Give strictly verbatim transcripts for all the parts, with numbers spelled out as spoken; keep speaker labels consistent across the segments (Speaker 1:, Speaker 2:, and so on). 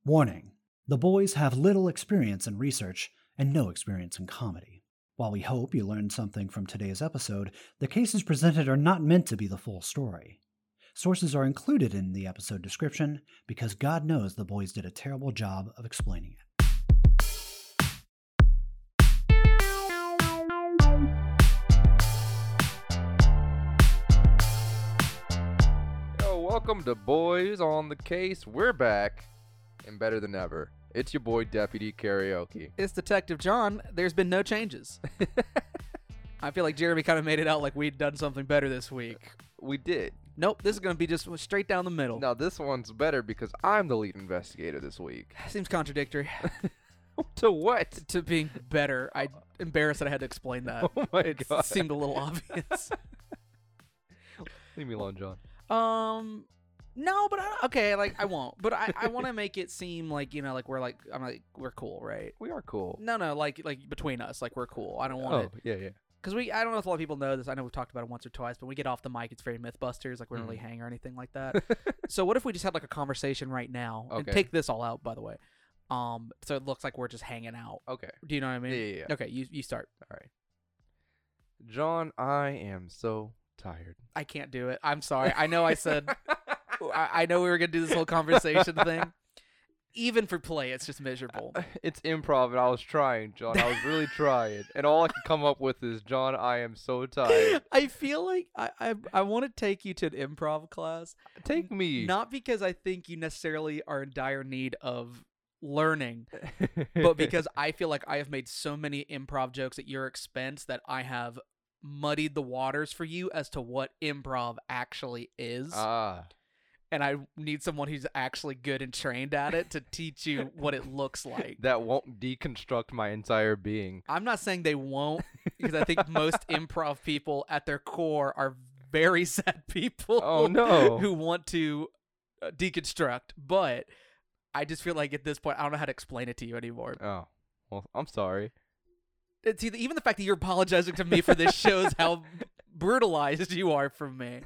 Speaker 1: Warning: the boys have little experience in research and no experience in comedy. While we hope you learned something from today's episode, the cases presented are not meant to be the full story. Sources are included in the episode description because God knows the boys did a terrible job of explaining it.
Speaker 2: Yo, welcome to Boys on the Case. We're back and better than ever. It's your boy Deputy Karaoke.
Speaker 3: It's Detective John. There's been no changes. I feel like Jeremy kind of made it out like we'd done something better this week.
Speaker 2: We did.
Speaker 3: Nope, this is going to be just straight down the middle.
Speaker 2: Now this one's better because I'm the lead investigator this week.
Speaker 3: Seems contradictory.
Speaker 2: To what?
Speaker 3: To being better. I'm embarrassed that I had to explain that.
Speaker 2: Oh my
Speaker 3: it
Speaker 2: god.
Speaker 3: seemed a little obvious.
Speaker 2: Leave me alone, John.
Speaker 3: Um, no, but I, okay, like I won't. But I, I want to make it seem like, you know, like we're like I'm like we're cool, right?
Speaker 2: We are cool.
Speaker 3: No, no, like like between us, like we're cool. I don't want
Speaker 2: Oh,
Speaker 3: it.
Speaker 2: yeah, yeah.
Speaker 3: Because we, I don't know if a lot of people know this. I know we've talked about it once or twice, but when we get off the mic, it's very Mythbusters. Like we don't
Speaker 2: Mm.
Speaker 3: really hang or anything like that. So what if we just had like a conversation right now and
Speaker 2: Okay.
Speaker 3: take this all out, by the way, um, so it looks like we're just hanging out.
Speaker 2: Okay.
Speaker 3: Do you know what I mean?
Speaker 2: Yeah, yeah, yeah.
Speaker 3: Okay, you you start.
Speaker 2: All right. John, I am so tired.
Speaker 3: I can't do it. I'm sorry. I know I said, I, I know we were gonna do this whole conversation thing. Even for play, it's just miserable.
Speaker 2: It's improv, and I was trying, John. I was really trying, and all I could come up with is, John, I am so tired.
Speaker 3: I feel like I I, I want to take you to an improv class.
Speaker 2: Take me.
Speaker 3: Not because I think you necessarily are in dire need of learning, but because I feel like I have made so many improv jokes at your expense that I have muddied the waters for you as to what improv actually is.
Speaker 2: ah.
Speaker 3: And I need someone who's actually good and trained at it to teach you what it looks like.
Speaker 2: That won't deconstruct my entire being.
Speaker 3: I'm not saying they won't, because I think most improv people at their core are very sad people.
Speaker 2: Oh, no.
Speaker 3: Who want to uh, deconstruct. But I just feel like at this point, I don't know how to explain it to you anymore.
Speaker 2: Oh, well, I'm sorry.
Speaker 3: It's either, even the fact that you're apologizing to me for this shows how brutalized you are from me.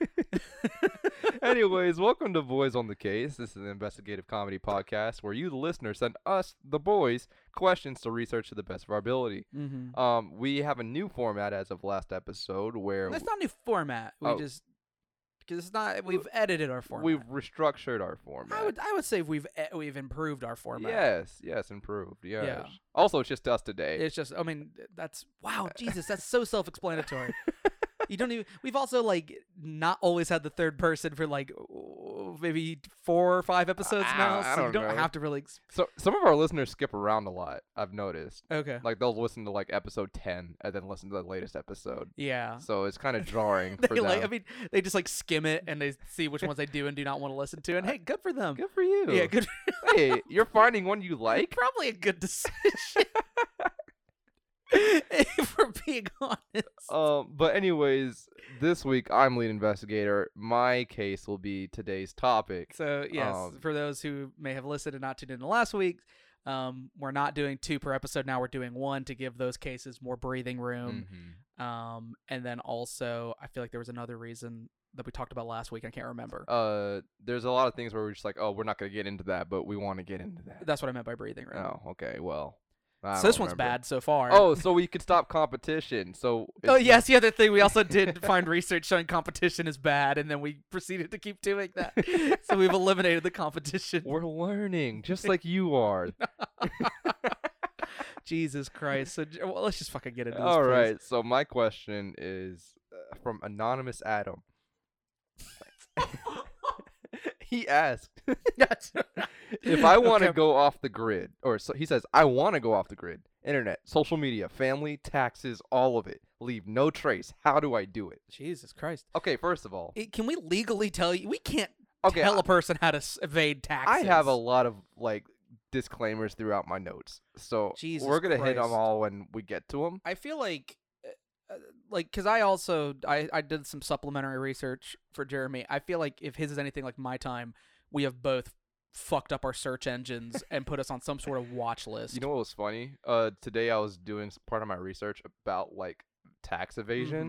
Speaker 2: Anyways, welcome to Boys on the Case. This is an investigative comedy podcast where you, the listener, send us, the boys, questions to research to the best of our ability.
Speaker 3: Mm-hmm.
Speaker 2: Um, we have a new format as of last episode where
Speaker 3: That's not a new format. We
Speaker 2: Oh.
Speaker 3: just because it's not. We've edited our format.
Speaker 2: we've restructured our format.
Speaker 3: I would I would say we've e- we've improved our format.
Speaker 2: Yes, yes, improved. Yes.
Speaker 3: Yeah.
Speaker 2: Also, it's just us today.
Speaker 3: It's just, I mean, that's, wow, Jesus, that's so self-explanatory. You don't even, we've also, like, not always had the third person for, like, maybe four or five episodes
Speaker 2: I-
Speaker 3: now,
Speaker 2: I
Speaker 3: so
Speaker 2: don't
Speaker 3: you don't
Speaker 2: know.
Speaker 3: have to really, ex-
Speaker 2: So some of our listeners skip around a lot, I've noticed.
Speaker 3: okay.
Speaker 2: Like they'll listen to like episode ten and then listen to the latest episode.
Speaker 3: Yeah.
Speaker 2: So it's kind of jarring
Speaker 3: They
Speaker 2: for them.
Speaker 3: like, I mean, they just, like, skim it, and they see which ones they do and do not want to listen to, and hey, good for them.
Speaker 2: Good for you.
Speaker 3: Yeah, good.
Speaker 2: Hey, you're finding one you like?
Speaker 3: Probably a good decision. If we're being honest.
Speaker 2: Um, but anyways, this week I'm lead investigator. My case will be today's topic.
Speaker 3: So, yes,
Speaker 2: Um,
Speaker 3: for those who may have listened and not tuned in to last week, um, we're not doing two per episode now. We're doing one to give those cases more breathing room.
Speaker 2: Mhm.
Speaker 3: Um, and then also, I feel like there was another reason that we talked about last week. I can't remember.
Speaker 2: Uh, there's a lot of things where we're just like, oh, we're not gonna get into that, but we want to get into that.
Speaker 3: That's what I meant by breathing room.
Speaker 2: Oh, okay. Well, I
Speaker 3: so this
Speaker 2: don't
Speaker 3: one's
Speaker 2: remember.
Speaker 3: bad so far.
Speaker 2: Oh, so we could stop competition. So
Speaker 3: Oh,
Speaker 2: it's
Speaker 3: yes, the other thing, we also did find research showing competition is bad, and then we proceeded to keep doing that. So we've eliminated the competition.
Speaker 2: We're learning, just like you are.
Speaker 3: Jesus Christ. So, j- well, let's just fucking get into this.
Speaker 2: All
Speaker 3: please.
Speaker 2: right. So my question is uh, from Anonymous Adam. He asked if I want to
Speaker 3: Okay.
Speaker 2: go off the grid, or so he says, I want to go off the grid. Internet, social media, family, taxes, all of it. Leave no trace. How do I do it?
Speaker 3: Jesus Christ.
Speaker 2: Okay, first of all,
Speaker 3: It- can we legally tell you? We can't
Speaker 2: okay,
Speaker 3: tell
Speaker 2: I,
Speaker 3: a person how to s- evade taxes.
Speaker 2: I have a lot of like disclaimers throughout my notes, so
Speaker 3: Jesus
Speaker 2: we're gonna hit
Speaker 3: Christ.
Speaker 2: them all when we get to them.
Speaker 3: I feel like, uh, uh, like, because I also I I did some supplementary research for Jeremy. I feel like if his is anything like my time, we have both fucked up our search engines and put us on some sort of watch list.
Speaker 2: You know what was funny? Uh, today I was doing s- part of my research about like tax evasion.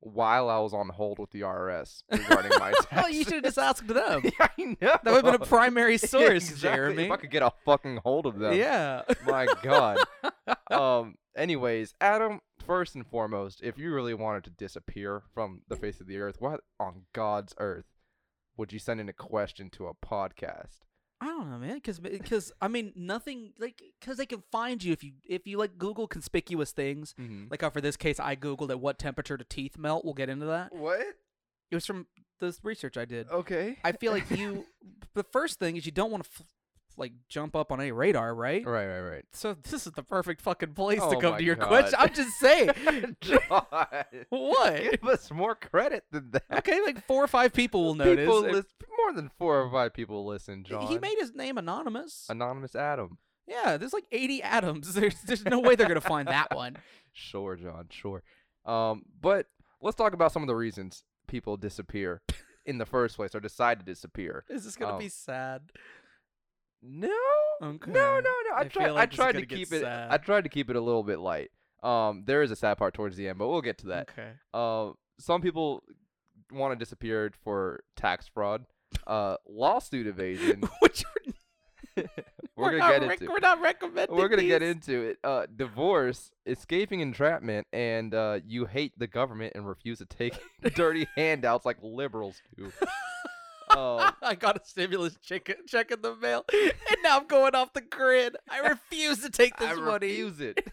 Speaker 2: while I was on hold with the I R S regarding my taxes.
Speaker 3: Well, you should have just asked them.
Speaker 2: Yeah, I know.
Speaker 3: That would have been a primary source,
Speaker 2: Exactly.
Speaker 3: Jeremy.
Speaker 2: If I could get a fucking hold of them.
Speaker 3: Yeah.
Speaker 2: My God. um. Anyways, Adam, first and foremost, if you really wanted to disappear from the face of the earth, what on God's earth would you send in a question to a podcast?
Speaker 3: I don't know, man. Because, because I mean, nothing like because they can find you if you if you like Google conspicuous things.
Speaker 2: Mm-hmm.
Speaker 3: Like, how for this case, I googled at what temperature do teeth melt. We'll get into that.
Speaker 2: What?
Speaker 3: It was from this research I did.
Speaker 2: Okay.
Speaker 3: I feel like you. The first thing is you don't want to f- like jump up on any radar, right?
Speaker 2: Right, right, right.
Speaker 3: So this is the perfect fucking place to
Speaker 2: Oh
Speaker 3: come
Speaker 2: my
Speaker 3: to your
Speaker 2: God.
Speaker 3: question. I'm just saying.
Speaker 2: John,
Speaker 3: What?
Speaker 2: give us more credit than that.
Speaker 3: Okay, like four or five people will notice.
Speaker 2: People
Speaker 3: and
Speaker 2: lis- more than four or five people listen, John.
Speaker 3: He made his name anonymous.
Speaker 2: Anonymous Adam.
Speaker 3: Yeah, there's like eighty Adams. There's there's no way they're gonna find that one.
Speaker 2: Sure, John, sure. Um, but let's talk about some of the reasons people disappear in the first place or decide to disappear.
Speaker 3: Is this gonna
Speaker 2: Um,
Speaker 3: be sad?
Speaker 2: No,
Speaker 3: Okay.
Speaker 2: no, no, no. I,
Speaker 3: I
Speaker 2: tried.
Speaker 3: feel like
Speaker 2: I
Speaker 3: this is
Speaker 2: tried to
Speaker 3: gonna get
Speaker 2: keep it.
Speaker 3: sad.
Speaker 2: I tried to keep it a little bit light. Um, there is a sad part towards the end, but we'll get to that.
Speaker 3: Okay.
Speaker 2: Uh, some people want to disappear for tax fraud, uh, lawsuit evasion.
Speaker 3: Which
Speaker 2: we're,
Speaker 3: we're
Speaker 2: gonna
Speaker 3: not
Speaker 2: get
Speaker 3: rec-
Speaker 2: into.
Speaker 3: We're not recommending.
Speaker 2: We're gonna get
Speaker 3: these.
Speaker 2: into it. Uh, divorce, escaping entrapment, and uh, you hate the government and refuse to take dirty handouts like liberals do. Um,
Speaker 3: I got a stimulus check, check in the mail, and now I'm going off the grid. I refuse to take this
Speaker 2: I
Speaker 3: money.
Speaker 2: refuse it.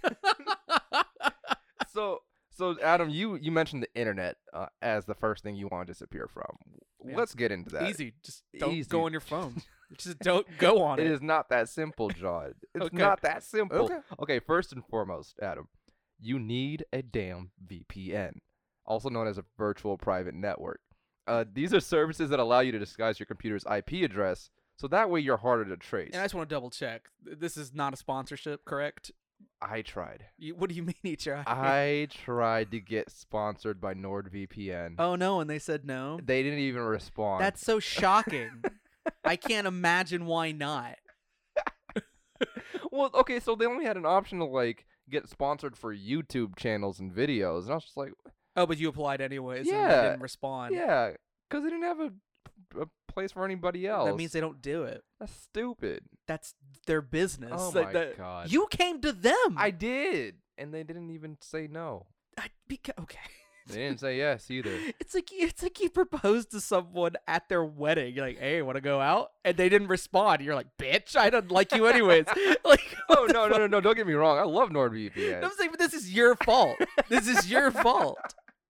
Speaker 2: so, so Adam, you you mentioned the internet uh, as the first thing you want to disappear from.
Speaker 3: Yeah.
Speaker 2: Let's get into that.
Speaker 3: Easy. Just don't
Speaker 2: Easy.
Speaker 3: go on your phone. Just don't go on
Speaker 2: It
Speaker 3: it.
Speaker 2: is not that simple, John. It's
Speaker 3: Okay.
Speaker 2: not that simple.
Speaker 3: Okay.
Speaker 2: Okay, first and foremost, Adam, you need a damn V P N, also known as a virtual private network. Uh, these are services that allow you to disguise your computer's I P address, so that way you're harder to trace.
Speaker 3: And I just want to double check. This is not a sponsorship, correct?
Speaker 2: I tried.
Speaker 3: You, what do you mean you tried?
Speaker 2: I tried to get sponsored by NordVPN.
Speaker 3: Oh no, and they said no.
Speaker 2: They didn't even respond.
Speaker 3: That's so shocking. I can't imagine why not.
Speaker 2: Well, okay, so they only had an option to like get sponsored for YouTube channels and videos, and I was just like,
Speaker 3: Oh, but you applied anyways, and
Speaker 2: Yeah.
Speaker 3: they didn't respond.
Speaker 2: yeah, because they didn't have a, a place for anybody else.
Speaker 3: That means they don't do it.
Speaker 2: That's stupid.
Speaker 3: That's their business.
Speaker 2: Oh
Speaker 3: Like,
Speaker 2: my
Speaker 3: that-
Speaker 2: God.
Speaker 3: You came to them.
Speaker 2: I did, and they didn't even say no.
Speaker 3: I beca- okay.
Speaker 2: They didn't say yes either.
Speaker 3: It's like it's like you proposed to someone at their wedding. You're like, "Hey, want to go out?" And they didn't respond. You're like, "Bitch, I don't like you anyways." Like,
Speaker 2: Oh
Speaker 3: what the
Speaker 2: no, no, no, no! Don't get me wrong. I love NordVPN.
Speaker 3: I'm saying, but this is your fault. This is your fault.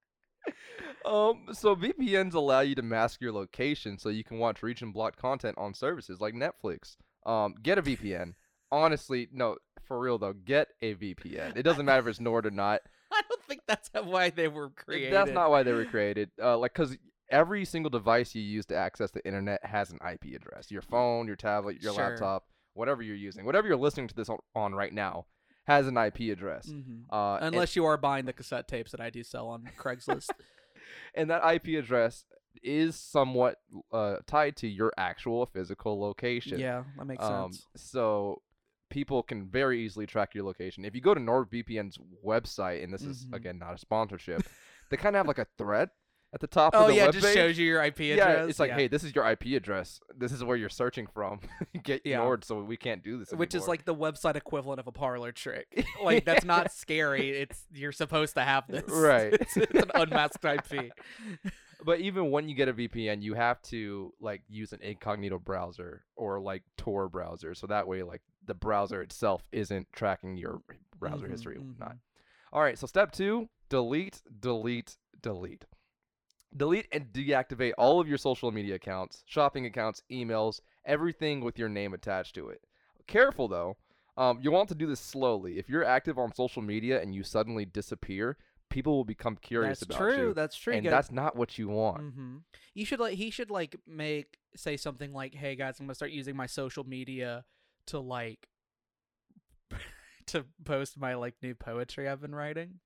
Speaker 2: Um, so V P Ns allow you to mask your location so you can watch region blocked content on services like Netflix. Um, get a V P N. Honestly, no, for real though, get a V P N. It doesn't matter if it's Nord or not.
Speaker 3: I don't think that's how- why they were created.
Speaker 2: That's not why they were created. Uh, like, cause every single device you use to access the internet has an I P address. Your phone, your tablet, your
Speaker 3: Sure.
Speaker 2: laptop, whatever you're using, whatever you're listening to this on, on right now, has an I P address.
Speaker 3: Mhm.
Speaker 2: Uh, and-
Speaker 3: Unless you are buying the cassette tapes that I do sell on Craigslist.
Speaker 2: and that I P address is somewhat uh, tied to your actual physical location.
Speaker 3: Yeah, that makes
Speaker 2: Um,
Speaker 3: sense.
Speaker 2: so people can very easily track your location. If you go to NordVPN's website, and this is
Speaker 3: Mhm.
Speaker 2: again not a sponsorship, they kind of have like a thread at the top
Speaker 3: Oh
Speaker 2: of the
Speaker 3: yeah, it
Speaker 2: webpage.
Speaker 3: just shows you your I P
Speaker 2: Yeah,
Speaker 3: address.
Speaker 2: it's like,
Speaker 3: yeah.
Speaker 2: hey, this is your I P address. This is where you're searching from. Get
Speaker 3: Yeah.
Speaker 2: Nord, so we can't do this
Speaker 3: Which is
Speaker 2: anymore.
Speaker 3: like the website equivalent of a parlor trick. Like that's not scary. It's you're supposed to have this.
Speaker 2: Right.
Speaker 3: It's, it's an unmasked I P.
Speaker 2: But even when you get a V P N, you have to like use an incognito browser or like Tor browser, so that way like the browser itself isn't tracking your browser
Speaker 3: Mhm,
Speaker 2: history and whatnot.
Speaker 3: mhm.
Speaker 2: All right, so step two: delete, delete, delete. Delete and deactivate all of your social media accounts, shopping accounts, emails, everything with your name attached to it. Careful though. Um, you want to do this slowly. If you're active on social media and you suddenly disappear, people will become curious
Speaker 3: That's
Speaker 2: about
Speaker 3: true.
Speaker 2: you.
Speaker 3: That's true.
Speaker 2: And that's not what you want.
Speaker 3: Mm-hmm. You should like he should like make say something like, "Hey guys, I'm gonna start using my social media to like to post my like new poetry I've been writing."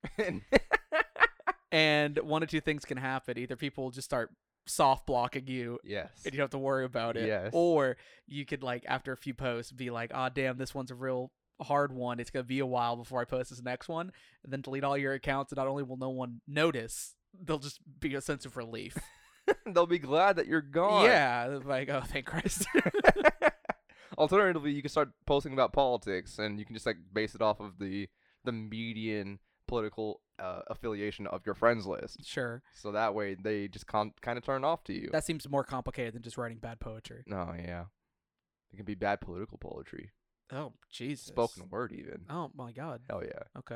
Speaker 3: And one of two things can happen: either people will just start soft blocking you,
Speaker 2: Yes.
Speaker 3: and you don't have to worry about it,
Speaker 2: Yes.
Speaker 3: or you could like after a few posts be like, "Ah, damn, this one's a real hard one. It's gonna be a while before I post this next one," and then delete all your accounts, and not only will no one notice they'll just be a sense of relief.
Speaker 2: They'll be glad that you're gone.
Speaker 3: Yeah, like, oh, thank Christ.
Speaker 2: Alternatively, you can start posting about politics, and you can just like base it off of the the median political uh, affiliation of your friends list.
Speaker 3: Sure.
Speaker 2: So that way, they just con- kind of turn off to you.
Speaker 3: That seems more complicated than just writing bad poetry.
Speaker 2: Oh yeah, it can be bad political poetry,
Speaker 3: Oh, Jesus.
Speaker 2: spoken word even.
Speaker 3: Oh, my God.
Speaker 2: Hell yeah.
Speaker 3: Okay.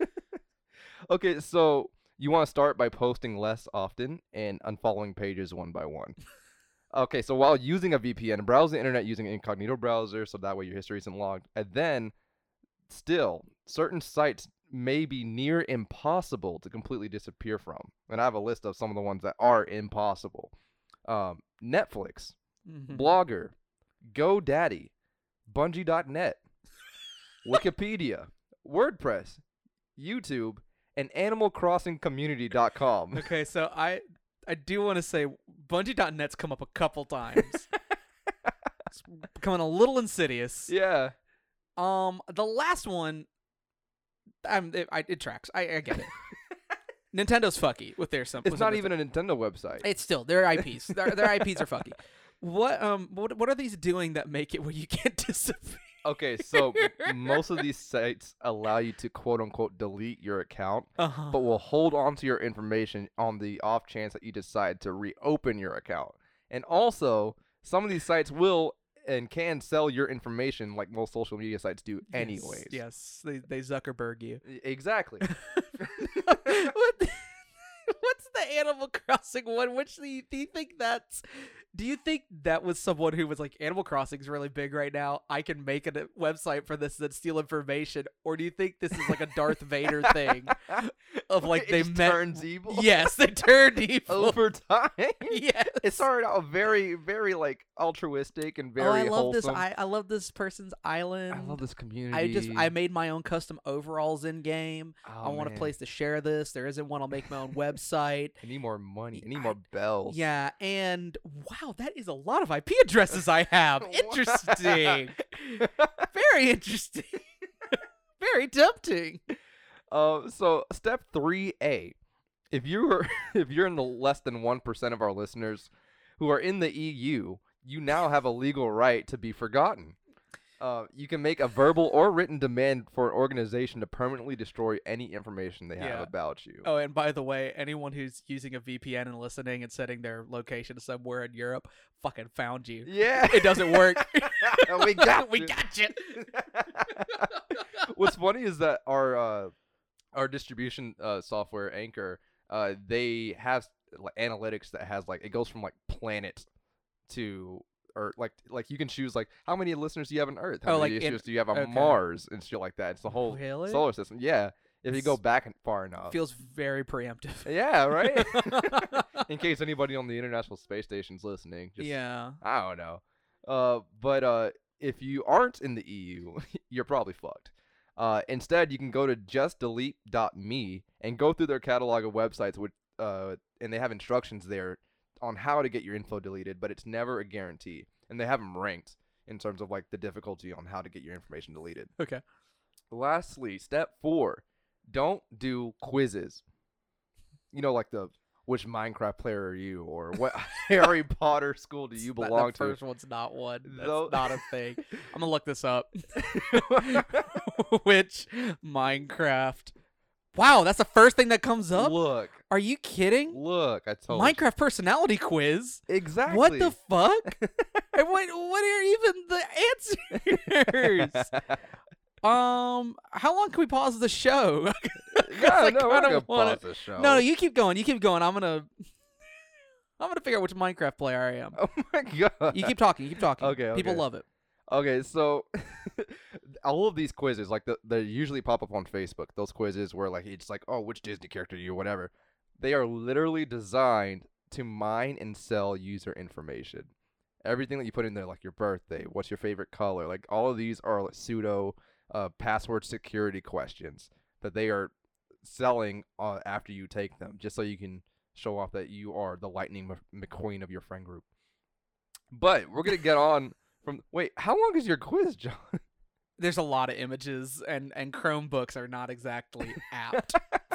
Speaker 2: Okay, so you want to start by posting less often and unfollowing pages one by one. Okay, so while using a V P N, browse the internet using an incognito browser so that way your history isn't logged. And then, still, certain sites may be near impossible to completely disappear from. And I have a list of some of the ones that are impossible. Um, Netflix,
Speaker 3: Mhm.
Speaker 2: Blogger, GoDaddy, Bungie dot net, Wikipedia, WordPress, YouTube, and Animal Crossing Community dot com.
Speaker 3: Okay, so I I do want to say Bungie dot net's come up a couple times. It's becoming a little insidious.
Speaker 2: Yeah.
Speaker 3: Um, the last one, um, it, I, it tracks. I, I get it. Nintendo's fucky with their some.
Speaker 2: It's
Speaker 3: with
Speaker 2: not
Speaker 3: some-
Speaker 2: even a Nintendo website.
Speaker 3: It's still their I Ps. their, their I Ps are fucky. What um what what are these doing that make it where you can't disappear?
Speaker 2: Okay, so m- most of these sites allow you to quote unquote delete your account,
Speaker 3: Uh-huh.
Speaker 2: but will hold on to your information on the off chance that you decide to reopen your account. And also, some of these sites will and can sell your information like most social media sites do anyways.
Speaker 3: Yes, yes. they they Zuckerberg you.
Speaker 2: E- Exactly.
Speaker 3: what the- what's the Animal Crossing one? Which do you, do you think that's? Do you think that was someone who was like, Animal Crossing's really big right now, I can make a website for this and steal information? Or do you think this is like a Darth Vader thing of like
Speaker 2: It
Speaker 3: they
Speaker 2: just
Speaker 3: met?
Speaker 2: turns evil.
Speaker 3: Yes, they turned evil.
Speaker 2: Over time.
Speaker 3: Yes.
Speaker 2: It started out very, very like altruistic and very
Speaker 3: oh, I love
Speaker 2: wholesome.
Speaker 3: this. I, I love this person's island.
Speaker 2: I love this community.
Speaker 3: I just I made my own custom overalls in game.
Speaker 2: Oh,
Speaker 3: I want
Speaker 2: man.
Speaker 3: a place to share this. There isn't one. I'll make my own website.
Speaker 2: I need more money. I need
Speaker 3: I-
Speaker 2: more bells.
Speaker 3: Yeah, and wow, that is a lot of I P addresses I have. Interesting. Very interesting. Very tempting.
Speaker 2: Uh, so step three A, if you're if you're in the less than one percent of our listeners who are in the E U, you now have a legal right to be forgotten. Uh, you can make a verbal or written demand for an organization to permanently destroy any information they have
Speaker 3: Yeah.
Speaker 2: about you.
Speaker 3: Oh, and by the way, anyone who's using a V P N and listening and setting their location to somewhere in Europe, fucking found you.
Speaker 2: Yeah,
Speaker 3: It doesn't work.
Speaker 2: we got
Speaker 3: we
Speaker 2: you.
Speaker 3: got you.
Speaker 2: What's funny is that our uh, our distribution uh, software Anchor, uh, they have like analytics that has like it goes from like planet to or like like you can choose like how many listeners do you have on Earth, how
Speaker 3: Oh,
Speaker 2: many
Speaker 3: like in-
Speaker 2: issues do you have on
Speaker 3: okay.
Speaker 2: Mars and shit like that. It's the whole
Speaker 3: Really?
Speaker 2: solar system. Yeah, if you go
Speaker 3: It's-
Speaker 2: back far enough.
Speaker 3: Feels very preemptive.
Speaker 2: Yeah, right. In case anybody on the International Space Station's listening, just
Speaker 3: yeah.
Speaker 2: I don't know. Uh, but uh, if you aren't in the E U, you're probably fucked. Uh, instead, you can go to just delete dot me and go through their catalog of websites, with, uh, and they have instructions there on how to get your info deleted, but it's never a guarantee. And they have them ranked in terms of like the difficulty on how to get your information deleted.
Speaker 3: Okay.
Speaker 2: Lastly, step four, don't do quizzes. You know, like the which Minecraft player are you, or what Harry Potter school do you
Speaker 3: It's not-
Speaker 2: belong
Speaker 3: the
Speaker 2: to?
Speaker 3: first one's not one. That's
Speaker 2: Tho-
Speaker 3: not a thing. I'm gonna look this up. Which Minecraft? Wow, that's the first thing that comes up.
Speaker 2: Look,
Speaker 3: Are you kidding?
Speaker 2: look, I told
Speaker 3: Minecraft personality quiz.
Speaker 2: you. Exactly.
Speaker 3: What the fuck? And what? What are even the answers? um, how long can we pause the show?
Speaker 2: Yeah,
Speaker 3: I
Speaker 2: no, we're
Speaker 3: kinda
Speaker 2: gonna
Speaker 3: wanna-
Speaker 2: pause the show.
Speaker 3: No, no, you keep going. You keep going. I'm gonna. I'm gonna figure out which Minecraft player I am.
Speaker 2: Oh my god.
Speaker 3: You keep talking. You keep talking.
Speaker 2: Okay,
Speaker 3: People
Speaker 2: okay.
Speaker 3: love it.
Speaker 2: Okay, so all of these quizzes, like the, they usually pop up on Facebook. Those quizzes where like it's like, oh, which Disney character are you, whatever. They are literally designed to mine and sell user information. Everything that you put in there, like your birthday, what's your favorite color, like all of these are like pseudo uh, password security questions that they are selling uh, after you take them, just so you can show off that you are the Lightning Mc- McQueen of your friend group. But we're gonna get on. From wait, how long is your quiz, John?
Speaker 3: There's a lot of images, and and Chromebooks are not exactly apt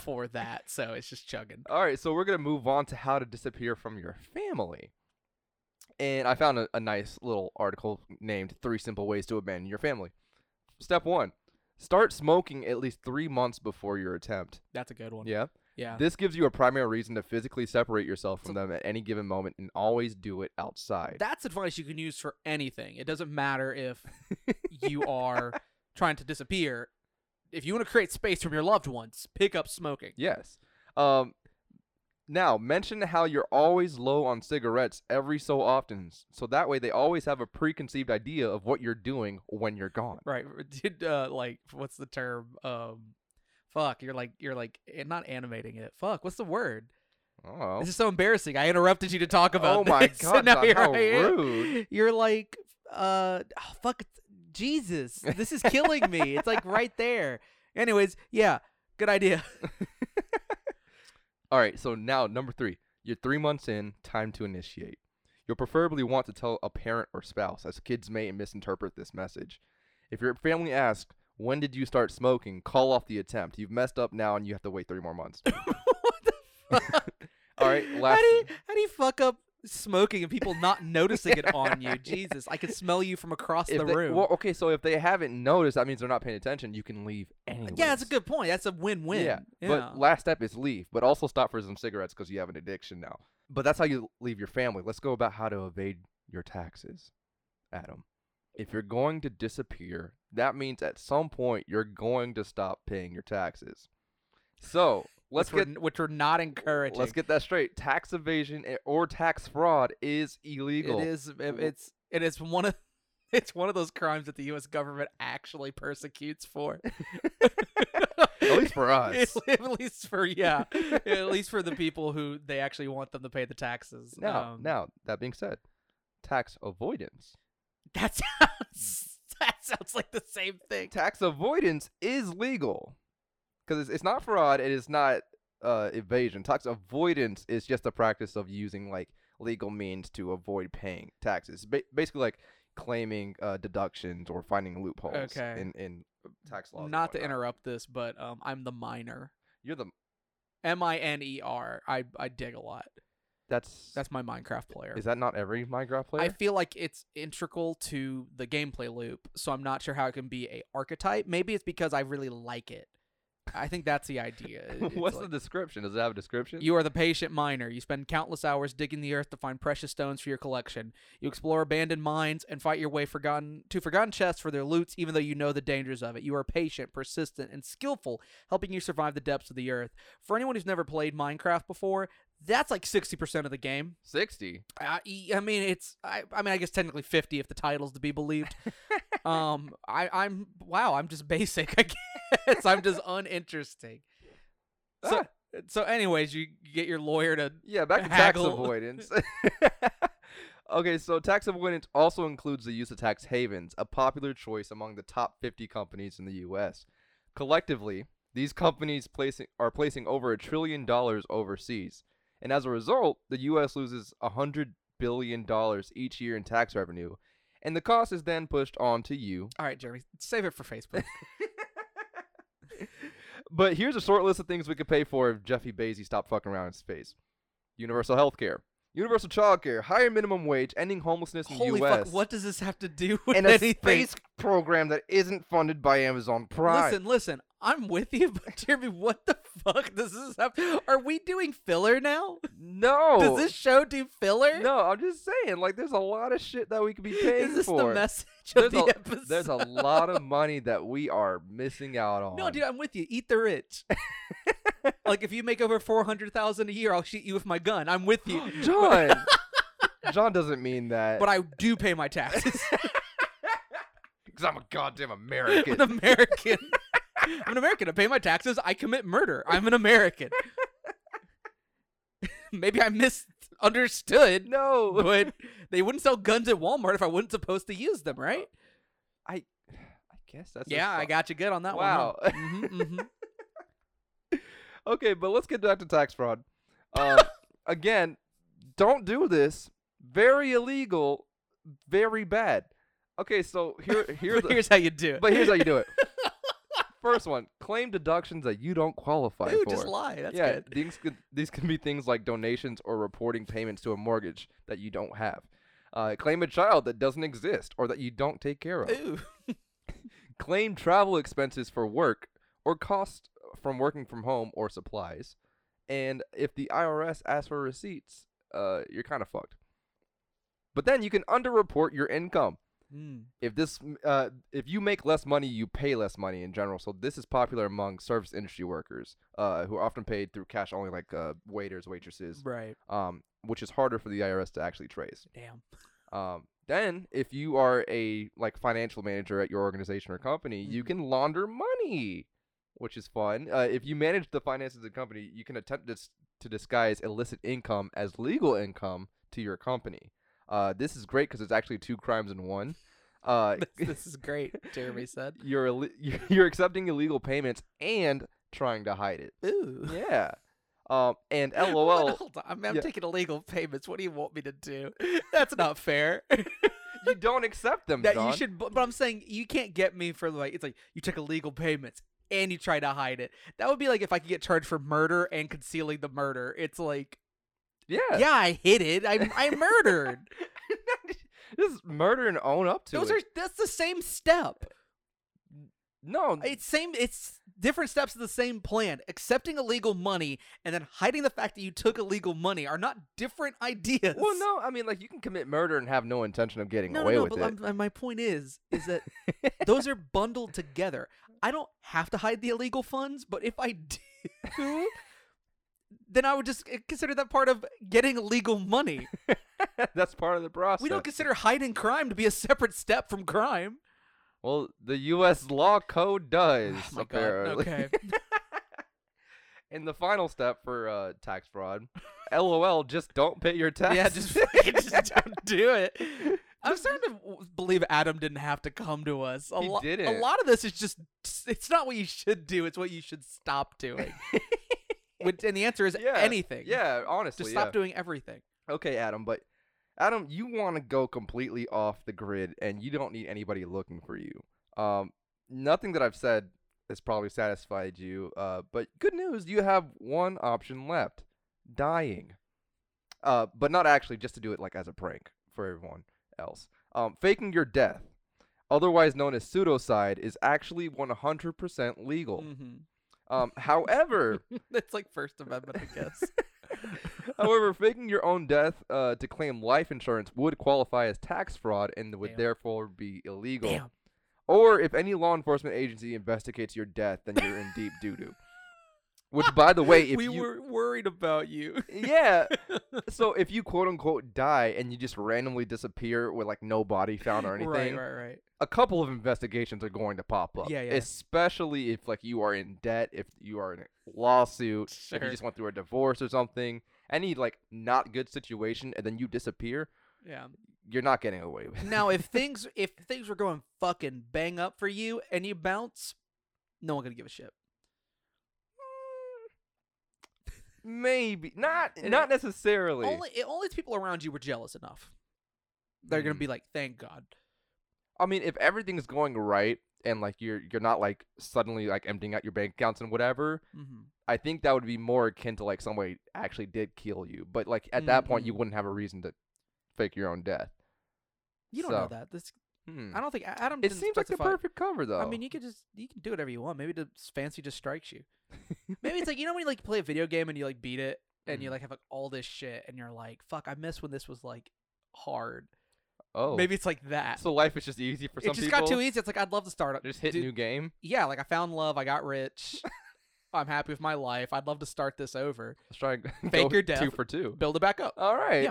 Speaker 3: for that, so it's just chugging.
Speaker 2: All right, so we're going to move on to how to disappear from your family. And I found a, a nice little article named Three Simple Ways to Abandon Your Family. Step one, start smoking at least three months before your attempt.
Speaker 3: That's a good one.
Speaker 2: Yeah?
Speaker 3: Yeah.
Speaker 2: This gives you a primary reason to physically separate yourself from them at any given moment and always do it outside.
Speaker 3: That's advice you can use for anything. It doesn't matter if you are trying to disappear. If you want to create space from your loved ones, pick up smoking.
Speaker 2: Yes. Um, now, mention how you're always low on cigarettes every so often, so that way they always have a preconceived idea of what you're doing when you're gone.
Speaker 3: Right. Did uh, like what's the term? Um, fuck. You're like you're like eh, not animating it. Fuck. What's the word?
Speaker 2: Oh.
Speaker 3: This is so embarrassing. I interrupted you to talk about.
Speaker 2: Oh my
Speaker 3: this,
Speaker 2: God,
Speaker 3: and now
Speaker 2: John,
Speaker 3: here
Speaker 2: how
Speaker 3: I am.
Speaker 2: rude.
Speaker 3: You're like, uh, oh, fuck, Jesus, this is killing me. It's like right there. Anyways, yeah, good idea.
Speaker 2: All right, so now number three. You're three months in, time to initiate. You'll preferably want to tell a parent or spouse, as kids may misinterpret this message. If your family asks, when did you start smoking, call off the attempt. You've messed up now and you have to wait three more months.
Speaker 3: What the fuck?
Speaker 2: All right, last.
Speaker 3: How do you, how do you fuck up smoking and people not noticing it on you? Jesus, I can smell you from across
Speaker 2: if
Speaker 3: the
Speaker 2: they-
Speaker 3: room.
Speaker 2: Well, okay, so if they haven't noticed, that means they're not paying attention. You can leave anyway.
Speaker 3: Yeah, that's a good point. That's a win-win.
Speaker 2: Yeah,
Speaker 3: Yeah.
Speaker 2: but last step is leave, but also stop for some cigarettes because you have an addiction now. But that's how you leave your family. Let's go about how to evade your taxes, Adam. If you're going to disappear, that means at some point you're going to stop paying your taxes. So let's
Speaker 3: which
Speaker 2: get
Speaker 3: we're, which we're not encouraging.
Speaker 2: let's get that straight. Tax evasion eh, or tax fraud is illegal.
Speaker 3: It is. It, it's. It is one of. It's one of those crimes that the U S government actually persecutes for.
Speaker 2: At least for us.
Speaker 3: At least for yeah. At least for the people who they actually want them to pay the taxes.
Speaker 2: Now,
Speaker 3: Um,
Speaker 2: now that being said, tax avoidance.
Speaker 3: that sounds. That sounds like the same thing.
Speaker 2: Tax avoidance is legal because it's, it's not fraud. It is not uh, evasion. Tax avoidance is just the practice of using like legal means to avoid paying taxes. Ba- basically, like claiming uh, deductions or finding loopholes
Speaker 3: Okay.
Speaker 2: in, in tax laws. and
Speaker 3: Not to
Speaker 2: whatnot.
Speaker 3: interrupt this, but um, I'm the miner.
Speaker 2: You're the
Speaker 3: M I N E R. I I dig a lot.
Speaker 2: that's
Speaker 3: That's my Minecraft player.
Speaker 2: is that not every Minecraft player?
Speaker 3: I feel like it's integral to the gameplay loop, so I'm not sure how it can be a archetype. Maybe it's because I really like it. I think that's the idea. It's
Speaker 2: What's
Speaker 3: like,
Speaker 2: the description? Does it have a description?
Speaker 3: you are the patient miner. You spend countless hours digging the earth to find precious stones for your collection. You explore abandoned mines and fight your way forgotten to forgotten chests for their loots, even though you know the dangers of it. You are patient, persistent, and skillful, helping you survive the depths of the earth. For anyone who's never played Minecraft before, that's like sixty percent of the game.
Speaker 2: sixty.
Speaker 3: I, I mean, it's. I, I mean, I guess technically fifty if the title's to be believed. um, I, I'm. Wow, I'm just basic. I guess I'm just uninteresting. So,
Speaker 2: Ah.
Speaker 3: so, anyways, you get your lawyer to.
Speaker 2: Yeah, back to tax
Speaker 3: Haggle.
Speaker 2: avoidance. Okay, so tax avoidance also includes the use of tax havens, a popular choice among the top fifty companies in the U S. Collectively, these companies placing are placing over a trillion dollars overseas, and as a result, the U S loses a hundred billion dollars each year in tax revenue, and the cost is then pushed on to you.
Speaker 3: All right, Jeremy, save it for Facebook.
Speaker 2: But here's a short list of things we could pay for if Jeffy Bezos stopped fucking around in space. Universal health care, universal child care, higher minimum wage, ending homelessness in
Speaker 3: Holy
Speaker 2: the U S.
Speaker 3: fuck! What does this have to do with
Speaker 2: and a
Speaker 3: anything?
Speaker 2: space program that isn't funded by Amazon Prime.
Speaker 3: Listen, listen. I'm with you, but Jeremy, what the fuck does this have? Are we doing filler now?
Speaker 2: no.
Speaker 3: Does this show do filler?
Speaker 2: No, I'm just saying, like, there's a lot of shit that we could be paying
Speaker 3: Is this
Speaker 2: for.
Speaker 3: the message of
Speaker 2: there's,
Speaker 3: the
Speaker 2: a,
Speaker 3: episode?
Speaker 2: there's a lot of money that we are missing out on.
Speaker 3: No, dude, I'm with you. Eat the rich. Like, if you make over four hundred thousand a year, I'll shoot you with my gun. I'm with you,
Speaker 2: John. John doesn't mean that.
Speaker 3: but I do pay my taxes.
Speaker 2: Because I'm a goddamn
Speaker 3: I'm
Speaker 2: American.
Speaker 3: an American. I'm an American. I pay my taxes. I commit murder. I'm an American. Maybe I misunderstood,
Speaker 2: no.
Speaker 3: but they wouldn't sell guns at Walmart if I wasn't supposed to use them, right?
Speaker 2: I I guess that's a
Speaker 3: Yeah, I
Speaker 2: fu-
Speaker 3: got you good on that
Speaker 2: Wow.
Speaker 3: one. Wow. hmm hmm
Speaker 2: Okay, but let's get back to tax fraud. Uh, again, don't do this. Very illegal. Very bad. Okay, so here, here's
Speaker 3: But here's how you do it.
Speaker 2: but here's how you do it. First one, claim deductions that you don't qualify
Speaker 3: Ooh,
Speaker 2: for.
Speaker 3: just lie. That's
Speaker 2: yeah,
Speaker 3: good.
Speaker 2: these could, these can be things like donations or reporting payments to a mortgage that you don't have. Uh, claim a child that doesn't exist or that you don't take care of.
Speaker 3: Ooh.
Speaker 2: Claim travel expenses for work or cost from working from home or supplies. And if the I R S asks for receipts, uh, you're kind of fucked. But then you can underreport your income.
Speaker 3: Mm.
Speaker 2: If this, uh, if you make less money, you pay less money in general. So this is popular among service industry workers, uh, who are often paid through cash only, like uh, waiters, waitresses,
Speaker 3: Right.
Speaker 2: um, which is harder for the I R S to actually trace.
Speaker 3: Damn.
Speaker 2: Um, then, if you are a like financial manager at your organization or company, you
Speaker 3: Mhm.
Speaker 2: can launder money, which is fun. Uh, if you manage the finances of the company, you can attempt dis- to disguise illicit income as legal income to your company. Uh, this is great because it's actually two crimes in one. Uh,
Speaker 3: This, this is great, Jeremy said.
Speaker 2: you're Ill- you're accepting illegal payments and trying to hide it.
Speaker 3: Ooh.
Speaker 2: Yeah. Um, and
Speaker 3: What?
Speaker 2: LOL,
Speaker 3: Hold on. I'm, I'm
Speaker 2: yeah.
Speaker 3: taking illegal payments. What do you want me to do? That's not fair.
Speaker 2: you don't accept them,
Speaker 3: that
Speaker 2: John.
Speaker 3: you should, but but I'm saying you can't get me for like it's like you took illegal payments and you try to hide it. That would be like if I could get charged for murder and concealing the murder. It's like,
Speaker 2: Yeah.
Speaker 3: yeah, I hid it. I I murdered.
Speaker 2: Just murder and own up to
Speaker 3: Those
Speaker 2: it.
Speaker 3: are that's the same step.
Speaker 2: No,
Speaker 3: It's same. It's different steps of the same plan. Accepting illegal money and then hiding the fact that you took illegal money are not different ideas.
Speaker 2: well, no. I mean, like you can commit murder and have no intention of getting
Speaker 3: No,
Speaker 2: away
Speaker 3: no, no.
Speaker 2: with
Speaker 3: But
Speaker 2: it.
Speaker 3: I'm- my point is, is that those are bundled together. I don't have to hide the illegal funds, but if I do, then I would just consider that part of getting illegal money.
Speaker 2: That's part of the process.
Speaker 3: We don't consider hiding crime to be a separate step from crime.
Speaker 2: Well, the U S law code does.
Speaker 3: Oh my
Speaker 2: apparently.
Speaker 3: God. Okay.
Speaker 2: And the final step for uh, tax fraud, LOL, just don't pay your taxes.
Speaker 3: Yeah, just, just don't do it. I'm starting to w- believe Adam didn't have to come to us. A
Speaker 2: He
Speaker 3: lo-
Speaker 2: didn't.
Speaker 3: A lot of this is just, it's not what you should do. It's what you should stop doing. Which, and the answer is
Speaker 2: Yeah,
Speaker 3: anything.
Speaker 2: Yeah, honestly.
Speaker 3: Just
Speaker 2: yeah.
Speaker 3: stop doing everything.
Speaker 2: Okay, Adam, but Adam, you want to go completely off the grid, and you don't need anybody looking for you. Um, nothing that I've said has probably satisfied you. Uh, but good news, you have one option left: dying. Uh, but not actually, just to do it like as a prank for everyone else. Um, faking your death, otherwise known as pseudocide, is actually one hundred percent legal.
Speaker 3: Mm-hmm.
Speaker 2: Um, however.
Speaker 3: It's like First Amendment, I guess.
Speaker 2: However, faking your own death uh, to claim life insurance would qualify as tax fraud and would
Speaker 3: Damn.
Speaker 2: therefore be illegal.
Speaker 3: Damn.
Speaker 2: Or if any law enforcement agency investigates your death, then you're in deep doo-doo. Which, by the way, if
Speaker 3: we
Speaker 2: you...
Speaker 3: were worried about you.
Speaker 2: Yeah. So if you quote-unquote die and you just randomly disappear with, like, no body found or anything,
Speaker 3: Right, right, right.
Speaker 2: a couple of investigations are going to pop up.
Speaker 3: Yeah, yeah.
Speaker 2: Especially if, like, you are in debt, if you are in a lawsuit, if
Speaker 3: Sure.
Speaker 2: you just went through a divorce or something, any, like, not good situation, and then you disappear,
Speaker 3: Yeah.
Speaker 2: you're not getting away with it.
Speaker 3: Now, if things if things were going fucking bang up for you and you bounce, no one gonna give a shit.
Speaker 2: Maybe. Not
Speaker 3: And
Speaker 2: not
Speaker 3: it-
Speaker 2: necessarily.
Speaker 3: Only it, only the people around you were jealous enough. They're gonna
Speaker 2: Mm.
Speaker 3: be like, "Thank God."
Speaker 2: I mean, if everything's going right and, like, you're you're not, like, suddenly, like, emptying out your bank accounts and whatever,
Speaker 3: Mm-hmm.
Speaker 2: I think that would be more akin to, like, somebody actually did kill you. But, like, at that point, you
Speaker 3: Mhm.
Speaker 2: wouldn't have a reason to fake your own death.
Speaker 3: You don't
Speaker 2: So,
Speaker 3: know that. This
Speaker 2: Hmm.
Speaker 3: I don't think Adam.
Speaker 2: It
Speaker 3: didn't
Speaker 2: seems like the
Speaker 3: specify.
Speaker 2: perfect cover, though.
Speaker 3: I mean, you could just you can do whatever you want. Maybe the fancy just strikes you. Maybe it's like you know when you like play a video game and you like beat it and you
Speaker 2: Mhm.
Speaker 3: like have like all this shit and you're like, "Fuck, I miss when this was like hard."
Speaker 2: oh,
Speaker 3: Maybe it's like that.
Speaker 2: so life is just easy for some
Speaker 3: it just
Speaker 2: people.
Speaker 3: got too easy. It's like I'd love to start it.
Speaker 2: Just hit
Speaker 3: Dude,
Speaker 2: new game.
Speaker 3: Yeah, like I found love. I got rich. I'm happy with my life. I'd love to start this over.
Speaker 2: Let's try and
Speaker 3: Fake
Speaker 2: go
Speaker 3: your
Speaker 2: two
Speaker 3: death.
Speaker 2: for two.
Speaker 3: Build it back up.
Speaker 2: All right.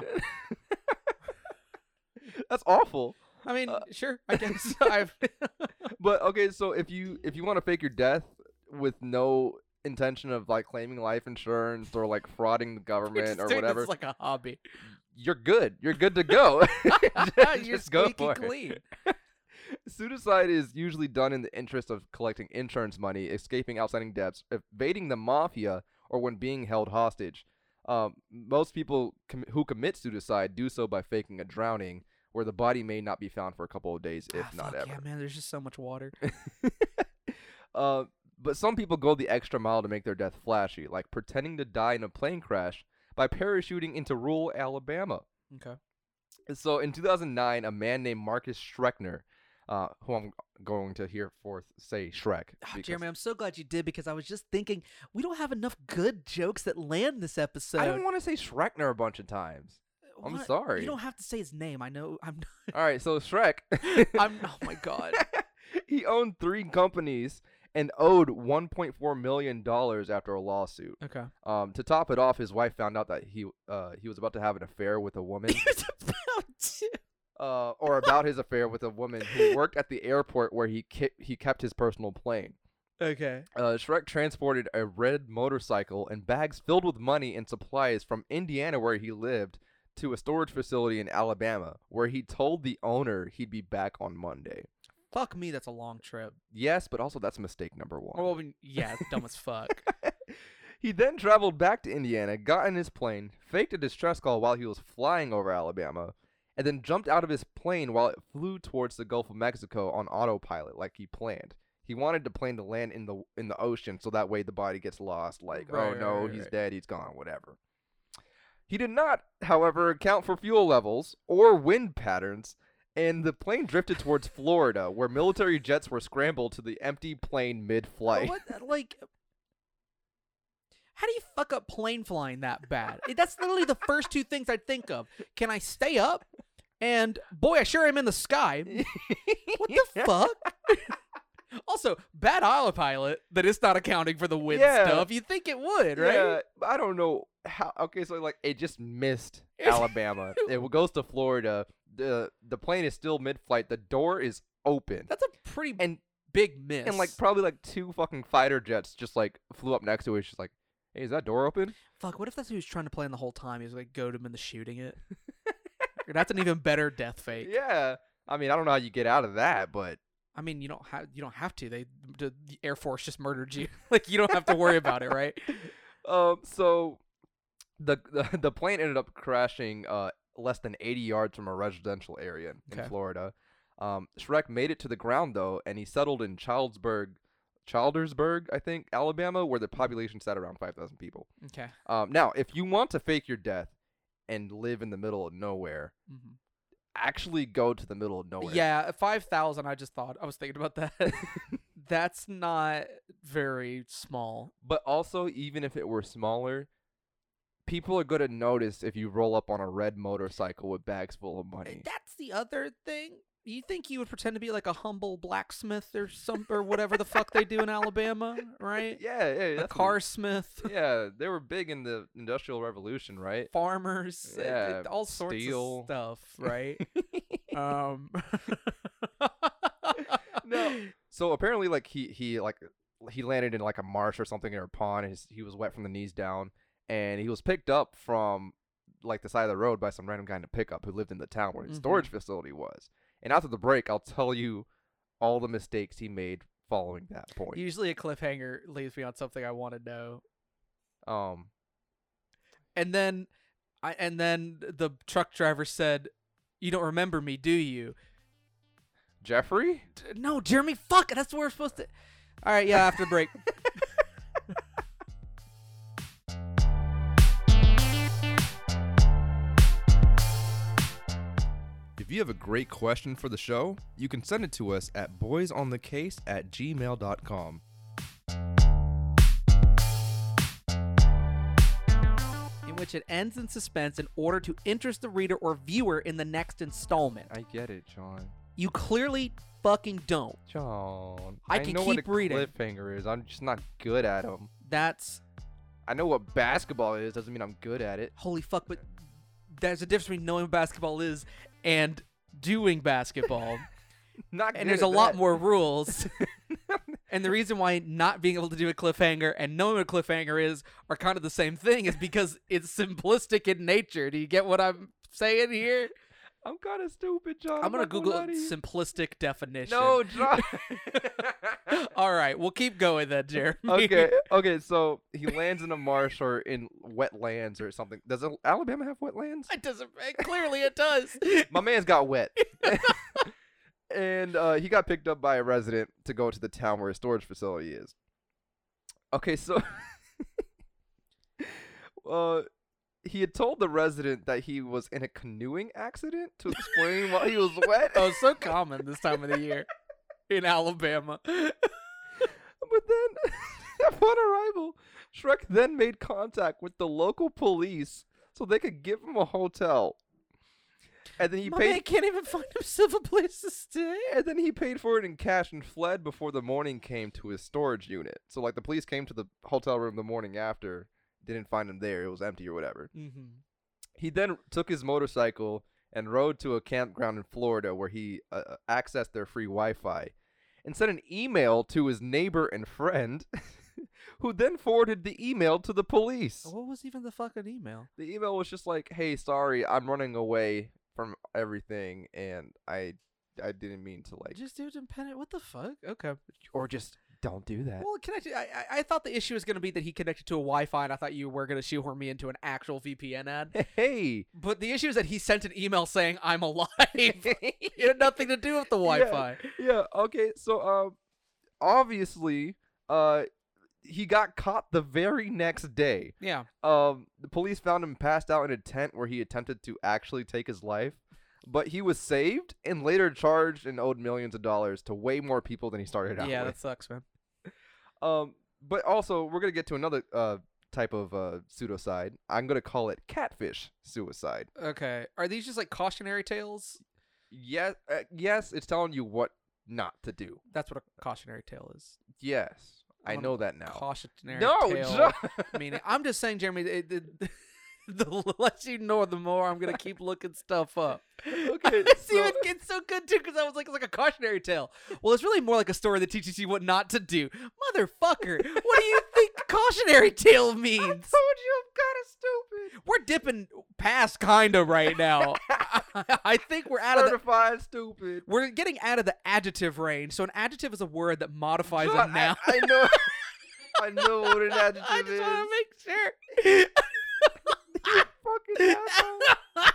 Speaker 2: That's awful.
Speaker 3: I mean,
Speaker 2: Uh,
Speaker 3: sure, I guess. I've
Speaker 2: But okay, so if you if you want to fake your death with no intention of, like, claiming life insurance or, like, frauding the
Speaker 3: We're
Speaker 2: government
Speaker 3: just
Speaker 2: or
Speaker 3: doing
Speaker 2: whatever,
Speaker 3: This like a hobby.
Speaker 2: you're good. You're good to go. just,
Speaker 3: You're
Speaker 2: just go
Speaker 3: squeaky
Speaker 2: for
Speaker 3: clean.
Speaker 2: it. Suicide is usually done in the interest of collecting insurance money, escaping outstanding debts, evading the mafia, or when being held hostage. Um, most people com- who commit suicide do so by faking a drowning, where the body may not be found for a couple of days, if
Speaker 3: Ah,
Speaker 2: not
Speaker 3: fuck
Speaker 2: ever.
Speaker 3: Yeah, man, there's just so much water.
Speaker 2: uh, But some people go the extra mile to make their death flashy, like pretending to die in a plane crash by parachuting into rural Alabama.
Speaker 3: Okay.
Speaker 2: So in two thousand nine, a man named Marcus Schreckner, uh, who I'm going to hear forth say Shrek.
Speaker 3: Oh,
Speaker 2: because-
Speaker 3: Jeremy, I'm so glad you did because I was just thinking we don't have enough good jokes that land this episode.
Speaker 2: I don't want to say Schreckner a bunch of times. I'm
Speaker 3: What?
Speaker 2: sorry.
Speaker 3: You don't have to say his name. I know. I'm.
Speaker 2: All right, so Shrek.
Speaker 3: I'm. Oh my god.
Speaker 2: He owned three companies and owed one point four million dollars after a lawsuit.
Speaker 3: Okay.
Speaker 2: Um, to top it off, his wife found out that he uh, he was about to have an affair with a woman,
Speaker 3: It's about to.
Speaker 2: uh, or about his affair with a woman who worked at the airport where he ki- he kept his personal plane.
Speaker 3: Okay.
Speaker 2: Uh, Shrek transported a red motorcycle and bags filled with money and supplies from Indiana, where he lived, to a storage facility in Alabama, where he told the owner he'd be back on Monday.
Speaker 3: Fuck me. That's a long trip.
Speaker 2: Yes, but also that's mistake number one.
Speaker 3: Well, I mean, yeah, it's dumb as fuck.
Speaker 2: He then traveled back to Indiana, got in his plane, faked a distress call while he was flying over Alabama, and then jumped out of his plane while it flew towards the Gulf of Mexico on autopilot like he planned. He wanted the plane to land in the in the ocean so that way the body gets lost, like,
Speaker 3: Right,
Speaker 2: oh no,
Speaker 3: right,
Speaker 2: he's
Speaker 3: right.
Speaker 2: dead, he's gone, whatever. He did not, however, account for fuel levels or wind patterns, and the plane drifted towards Florida, where military jets were scrambled to the empty plane mid-flight.
Speaker 3: What? Like, how do you fuck up plane flying that bad? That's literally the first two things I'd think of. Can I stay up? And boy, I sure am in the sky. What the fuck? Also, bad autopilot that it's not accounting for the wind
Speaker 2: Yeah.
Speaker 3: stuff. You'd think it would, right?
Speaker 2: Yeah, I don't know how. Okay, so like it just missed Alabama. It goes to Florida. the The plane is still mid-flight. The door is open,
Speaker 3: That's a pretty
Speaker 2: and
Speaker 3: big miss.
Speaker 2: and like probably like two fucking fighter jets just like flew up next to it. It's just like, hey, is that door open?
Speaker 3: fuck, what if that's what he was trying to plan the whole time? He was like goad him into shooting it. That's an even better death fake.
Speaker 2: Yeah, I mean I don't know how you get out of that, but
Speaker 3: I mean, you don't have you don't have to. They the, the Air Force just murdered you. Like you don't have to worry about it, right?
Speaker 2: um, so the the, the plane ended up crashing uh less than eighty yards from a residential area in
Speaker 3: Okay.
Speaker 2: Florida. Um, Shrek made it to the ground though, and he settled in Childersburg, Childersburg, I think, Alabama, where the population sat around five thousand people.
Speaker 3: Okay.
Speaker 2: Um, now, if you want to fake your death and live in the middle of nowhere,
Speaker 3: Mm-hmm.
Speaker 2: actually go to the middle of nowhere.
Speaker 3: Yeah, five thousand. I just thought I was thinking about that. That's not very small.
Speaker 2: But also, even if it were smaller, people are gonna notice if you roll up on a red motorcycle with bags full of money.
Speaker 3: That's the other thing. You think he would pretend to be like a humble blacksmith or some or whatever the fuck they do in Alabama, right?
Speaker 2: Yeah, yeah,
Speaker 3: A
Speaker 2: that's what-
Speaker 3: car smith,
Speaker 2: Yeah, they were big in the Industrial Revolution, right?
Speaker 3: farmers, uh,
Speaker 2: Yeah,
Speaker 3: uh, all sorts
Speaker 2: steel.
Speaker 3: of stuff, right? um.
Speaker 2: No. So apparently, like he he like he landed in like a marsh or something or a pond, and his, he was wet from the knees down, and he was picked up from like the side of the road by some random guy in a pickup who lived in the town where his
Speaker 3: Mhm.
Speaker 2: storage facility was. And after the break, I'll tell you all the mistakes he made following that point.
Speaker 3: Usually a cliffhanger leaves me on something I want to know.
Speaker 2: Um,
Speaker 3: And then I and then the truck driver said, "You don't remember me, do you?"
Speaker 2: Jeffrey?
Speaker 3: D- No, Jeremy, fuck. That's what we're supposed to. All right, yeah, after the break.
Speaker 2: If you have a great question for the show, you can send it to us at boysonthecase at gmail dot com.
Speaker 3: In which it ends in suspense in order to interest the reader or viewer in the next installment.
Speaker 2: I get it, John.
Speaker 3: You clearly fucking don't.
Speaker 2: John.
Speaker 3: I can
Speaker 2: know
Speaker 3: keep
Speaker 2: what a
Speaker 3: reading.
Speaker 2: cliffhanger is. I'm just not good at them.
Speaker 3: That's
Speaker 2: I know what basketball is. Doesn't mean I'm good at it.
Speaker 3: holy fuck, but there's a difference between knowing what basketball is and doing basketball.
Speaker 2: Not
Speaker 3: And
Speaker 2: good
Speaker 3: there's
Speaker 2: at
Speaker 3: a lot
Speaker 2: that.
Speaker 3: more rules. And the reason why not being able to do a cliffhanger and knowing what a cliffhanger is are kind of the same thing is because it's simplistic in nature. Do you get what I'm saying here?
Speaker 2: I'm kind of stupid, John.
Speaker 3: I'm gonna
Speaker 2: not
Speaker 3: Google
Speaker 2: lie to you.
Speaker 3: simplistic definition.
Speaker 2: No, John.
Speaker 3: All right, we'll keep going then, Jeremy.
Speaker 2: okay, okay. So he lands in a marsh or in wetlands or something. Does Alabama have wetlands?
Speaker 3: It doesn't. Clearly, it does.
Speaker 2: My man's got wet. And uh, he got picked up by a resident to go to the town where his storage facility is. Okay, so uh, he had told the resident that he was in a canoeing accident to explain why he was wet.
Speaker 3: Oh, so common this time of the year in Alabama.
Speaker 2: But then, upon arrival, Shrek then made contact with the local police so they could give him a hotel. And then he
Speaker 3: My
Speaker 2: paid.
Speaker 3: man can't even find himself a place to stay.
Speaker 2: And then he paid for it in cash and fled before the morning came to his storage unit. So, like, the police came to the hotel room the morning after, didn't find him there. It was empty or whatever.
Speaker 3: Mm-hmm.
Speaker 2: He then took his motorcycle and rode to a campground in Florida where he uh, accessed their free Wi-Fi and sent an email to his neighbor and friend, who then forwarded the email to the police.
Speaker 3: What was even the fucking email?
Speaker 2: The email was just like, "Hey, sorry, I'm running away from everything, and I, I didn't mean to like,
Speaker 3: Just do it independent. What the fuck? Okay.
Speaker 2: or just don't do that."
Speaker 3: Well, can I, I? I thought the issue was going to be that he connected to a Wi-Fi, and I thought you were going to shoehorn me into an actual V P N ad.
Speaker 2: Hey,
Speaker 3: But the issue is that he sent an email saying I'm alive. It had nothing to do with the Wi-Fi.
Speaker 2: yeah. Okay. So, um, obviously, uh, he got caught the very next day.
Speaker 3: Yeah.
Speaker 2: Um, the police found him passed out in a tent where he attempted to actually take his life, but he was saved and later charged and owed millions of dollars to way more people than he started out
Speaker 3: Yeah,
Speaker 2: with.
Speaker 3: that sucks, man.
Speaker 2: Um, but also we're gonna get to another uh type of uh pseudocide. I'm gonna call it catfish suicide.
Speaker 3: Okay. Are these just like cautionary tales?
Speaker 2: Yes, uh, yes, it's telling you what not to do.
Speaker 3: That's what a cautionary tale is.
Speaker 2: Yes, I
Speaker 3: want
Speaker 2: know that now.
Speaker 3: Cautionary
Speaker 2: No,
Speaker 3: tale.
Speaker 2: John.
Speaker 3: Meaning, I'm just saying, Jeremy. It, it, the less you know, the more I'm gonna keep looking stuff up.
Speaker 2: Okay,
Speaker 3: See,
Speaker 2: so-
Speaker 3: it gets so good too because I was like, it's like a cautionary tale. Well, it's really more like a story that teaches you what not to do. Motherfucker, what do you think cautionary tale means?
Speaker 2: I told you I'm kind of stupid.
Speaker 3: We're dipping past kinda right now. I think we're out of the.
Speaker 2: Certified stupid.
Speaker 3: We're getting out of the adjective range. So an adjective is a word that modifies
Speaker 2: John,
Speaker 3: a noun.
Speaker 2: I, I know. I know what an adjective
Speaker 3: I just
Speaker 2: is.
Speaker 3: want to make sure.
Speaker 2: You fucking asshole.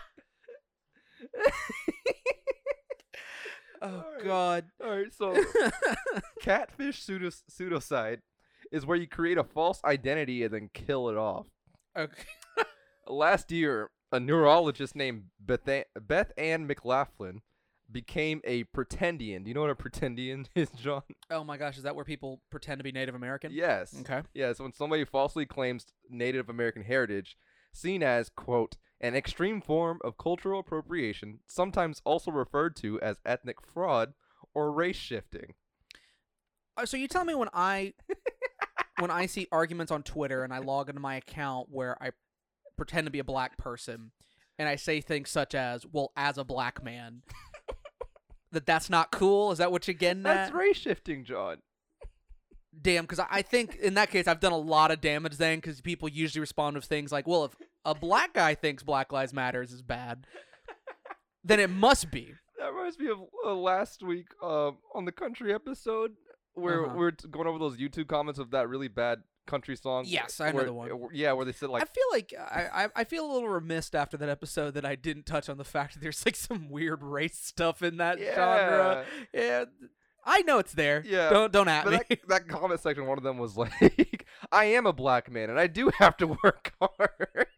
Speaker 3: Oh
Speaker 2: Alright.
Speaker 3: God.
Speaker 2: All right, so catfish pseudo- pseudocide is where you create a false identity and then kill it off.
Speaker 3: Okay.
Speaker 2: Last year, a neurologist named Beth, Ann- Beth Ann McLaughlin became a pretendian. Do you know what a pretendian is, John?
Speaker 3: Oh my gosh, is that where people pretend to be Native American?
Speaker 2: Yes.
Speaker 3: Okay.
Speaker 2: Yes, when somebody falsely claims Native American heritage, seen as, quote, an extreme form of cultural appropriation, sometimes also referred to as ethnic fraud or race shifting.
Speaker 3: Uh, so you tell me when I when I see arguments on Twitter and I log into my account where I pretend to be a black person and I say things such as, well, as a black man, that that's not cool? Is that what you're getting
Speaker 2: That's
Speaker 3: at?
Speaker 2: race shifting, John.
Speaker 3: Damn, because I I think in that case I've done a lot of damage then because people usually respond with things like, well, if a black guy thinks Black Lives Matters is bad, then it must be.
Speaker 2: That reminds me of uh, last week uh, on the country episode where
Speaker 3: Uh-huh.
Speaker 2: we we're t- going over those YouTube comments of that really bad country song.
Speaker 3: Yes, I know
Speaker 2: where-
Speaker 3: the one.
Speaker 2: uh, Yeah, where they said like,
Speaker 3: I feel like I, I I feel a little remiss after that episode that I didn't touch on the fact that there's like some weird race stuff in that
Speaker 2: yeah.
Speaker 3: genre. Yeah, I know it's there.
Speaker 2: Yeah,
Speaker 3: don't don't at
Speaker 2: But
Speaker 3: me.
Speaker 2: that, that comment section, one of them was like, I am a black man and I do have to work hard.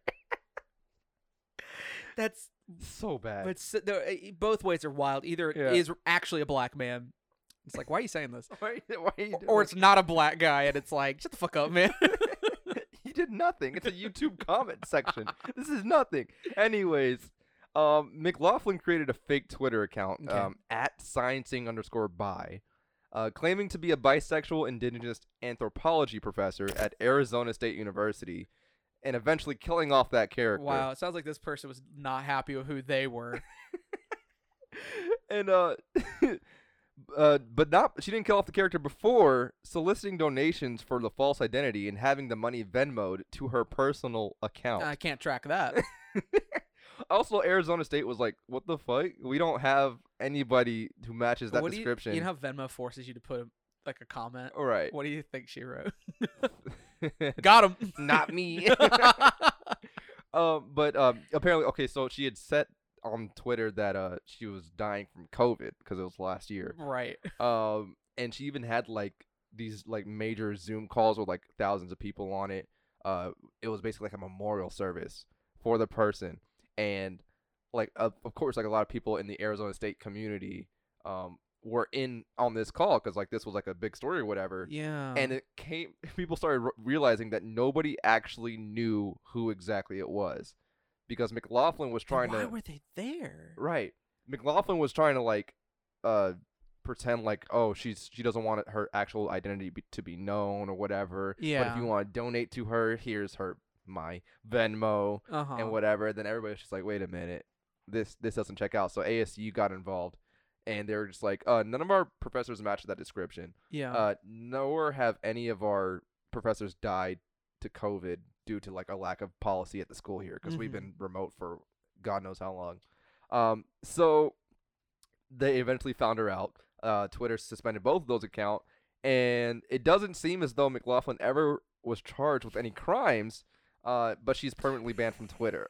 Speaker 3: That's
Speaker 2: So bad.
Speaker 3: but s- there- eh, both ways are wild. Either
Speaker 2: Yeah.
Speaker 3: it is actually a black man. It's like, why are you saying this?
Speaker 2: why, why are you
Speaker 3: Or,
Speaker 2: doing
Speaker 3: or it's not a black guy, and it's like, shut the fuck up, man.
Speaker 2: You did nothing. It's a YouTube comment section. This is nothing. Anyways, um, McLaughlin created a fake Twitter account
Speaker 3: Okay.
Speaker 2: um, at sciencing underscore bi, uh, claiming to be a bisexual indigenous anthropology professor at Arizona State University, and eventually killing off that character.
Speaker 3: Wow, it sounds like this person was not happy with who they were.
Speaker 2: And uh, uh, but not she didn't kill off the character before soliciting donations for the false identity and having the money Venmoed to her personal account.
Speaker 3: I can't track that.
Speaker 2: Also, Arizona State was like, "What the fuck? We don't have anybody who matches that
Speaker 3: What do you-
Speaker 2: description."
Speaker 3: You, know how Venmo forces you to put like a comment?
Speaker 2: All right.
Speaker 3: What do you think she wrote? Got him.
Speaker 2: Not me. um, but um, apparently, okay. So she had set on Twitter that uh she was dying from COVID because it was last year.
Speaker 3: Right.
Speaker 2: Um, and she even had like these like major Zoom calls with like thousands of people on it. Uh, it was basically like a memorial service for the person, and like of, of course like a lot of people in the Arizona State community um were in on this call because like this was like a big story or whatever.
Speaker 3: Yeah.
Speaker 2: And it came, people started re- realizing that nobody actually knew who exactly it was, because McLaughlin was trying
Speaker 3: Why
Speaker 2: to.
Speaker 3: were they there?
Speaker 2: Right. McLaughlin was trying to like, uh, pretend like, oh, she's she doesn't want her actual identity be, to be known or whatever. But
Speaker 3: Yeah.
Speaker 2: if you want to donate to her, here's her my Venmo
Speaker 3: Uh-huh.
Speaker 2: and whatever. Then everybody's just like, wait a minute, this this doesn't check out. So A S U got involved, and they were just like, uh, none of our professors match that description.
Speaker 3: Yeah.
Speaker 2: Uh, nor have any of our professors died to COVID due to like a lack of policy at the school here, because we've
Speaker 3: Mhm.
Speaker 2: been remote for God knows how long. Um, so they eventually found her out. Uh, Twitter suspended both of those accounts, and it doesn't seem as though McLaughlin ever was charged with any crimes. Uh, but she's permanently banned from Twitter.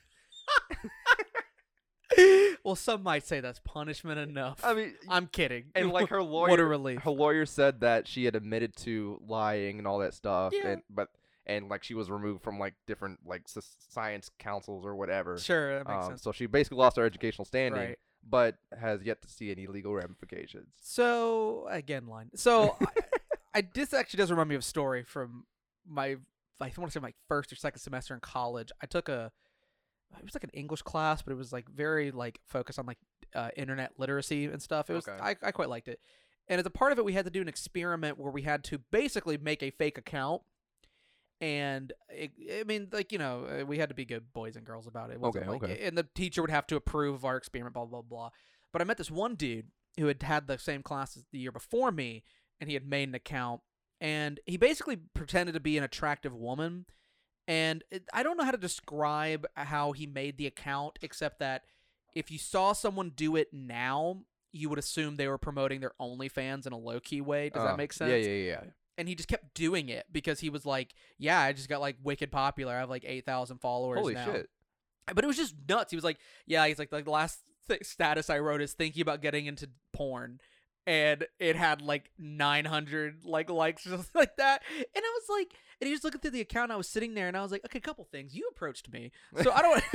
Speaker 3: Well, some might say that's punishment enough.
Speaker 2: I mean,
Speaker 3: I'm kidding.
Speaker 2: and like her lawyer,
Speaker 3: What a relief.
Speaker 2: her lawyer said that she had admitted to lying and all that stuff,
Speaker 3: Yeah.
Speaker 2: and but and like she was removed from like different like s- science councils or whatever.
Speaker 3: Sure, that makes
Speaker 2: Um,
Speaker 3: sense.
Speaker 2: so she basically lost her educational standing,
Speaker 3: Right.
Speaker 2: but has yet to see any legal ramifications.
Speaker 3: So again, line. So I, I this actually does remind me of a story from my I want to say my first or second semester in college. I took a it was like an English class, but it was like very like focused on like uh, internet literacy and stuff. It was
Speaker 2: Okay.
Speaker 3: I I quite liked it. And as a part of it, we had to do an experiment where we had to basically make a fake account. And it, I mean, like, you know, uh, we had to be good boys and girls about it. It wasn't
Speaker 2: Okay,
Speaker 3: like-
Speaker 2: okay.
Speaker 3: And the teacher would have to approve of our experiment, blah, blah, blah. But I met this one dude who had had the same class as the year before me, and he had made an account. And he basically pretended to be an attractive woman. And it, I don't know how to describe how he made the account, except that if you saw someone do it now, you would assume they were promoting their OnlyFans in a low-key way. Does
Speaker 2: Uh,
Speaker 3: that make sense?
Speaker 2: Yeah, yeah, yeah.
Speaker 3: And he just kept doing it because he was like, yeah, I just got like wicked popular. I have like eight thousand followers
Speaker 2: Holy
Speaker 3: now.
Speaker 2: shit.
Speaker 3: But it was just nuts. He was like, yeah, he's like, the last th- status I wrote is thinking about getting into porn. And it had like nine hundred like likes or something like that. And I was like, and he was looking through the account. I was sitting there and I was like, okay, a couple things. You approached me. So I don't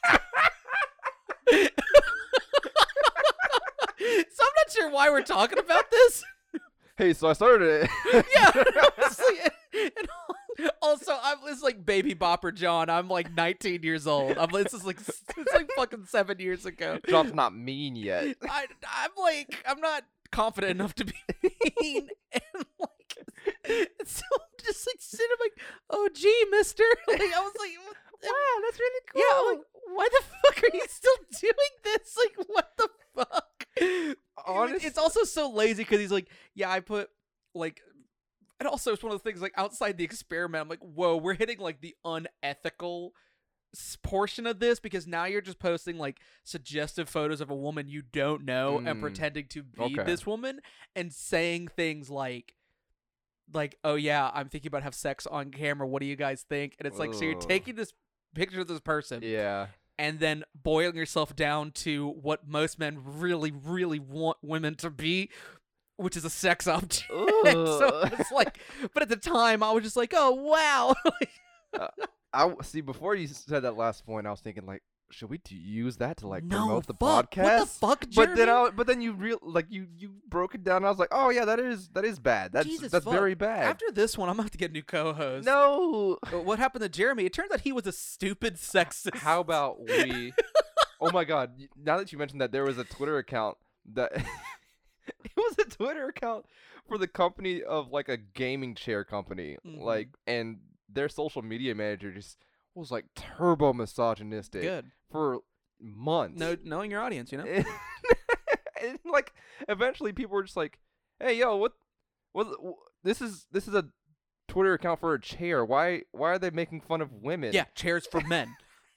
Speaker 3: So I'm not sure why we're talking about this.
Speaker 2: Hey, so I started it.
Speaker 3: Yeah, honestly, and, and also I'm it's like baby bopper John. I'm like nineteen years old. I'm this is like it's like fucking seven years ago.
Speaker 2: John's not mean yet.
Speaker 3: I I'm like I'm not confident enough to be mean, and like so I'm just like sitting like, oh gee, Mister. Like I was like, wow, that's really cool. Yeah, I'm like, why the fuck are you still doing this? Like, what the fuck?
Speaker 2: Honest-
Speaker 3: It's also so lazy because he's like, yeah, I put like, and also it's one of the things like outside the experiment. I'm like, whoa, we're hitting like the unethical s- portion of this because now you're just posting like suggestive photos of a woman you don't know and
Speaker 2: Mm,
Speaker 3: pretending to be
Speaker 2: okay.
Speaker 3: this woman and saying things like. Like, oh yeah, I'm thinking about have sex on camera. What do you guys think? And it's like, so you're
Speaker 2: Ugh.
Speaker 3: taking this picture of this person
Speaker 2: Yeah.
Speaker 3: and then boiling yourself down to what most men really, really want women to be, which is a sex object. So
Speaker 2: Ugh.
Speaker 3: it's like, but at the time, I was just like, oh wow.
Speaker 2: I w- see. Before you said that last point, I was thinking like, should we t- use that to like
Speaker 3: no,
Speaker 2: promote the
Speaker 3: fuck.
Speaker 2: podcast?
Speaker 3: What the fuck, Jeremy?
Speaker 2: But then, I, but then you real like you you broke it down. And I was like, oh yeah, that is that is bad. That's
Speaker 3: Jesus
Speaker 2: that's
Speaker 3: fuck.
Speaker 2: very bad.
Speaker 3: After this one, I'm gonna have to get a new co-host.
Speaker 2: no.
Speaker 3: But what happened to Jeremy? It turns out he was a stupid sexist.
Speaker 2: How about we? Oh my God! y- Now that you mentioned that, there was a Twitter account that it was a Twitter account for the company of like a gaming chair company,
Speaker 3: Mhm.
Speaker 2: like, and their social media manager just was like turbo misogynistic
Speaker 3: Good.
Speaker 2: for months.
Speaker 3: No, knowing your audience, you know.
Speaker 2: and, and, like eventually people were just like, "Hey, yo, what? What? This is this is a Twitter account for a chair. Why why are they making fun of women?"
Speaker 3: Yeah, chairs for men.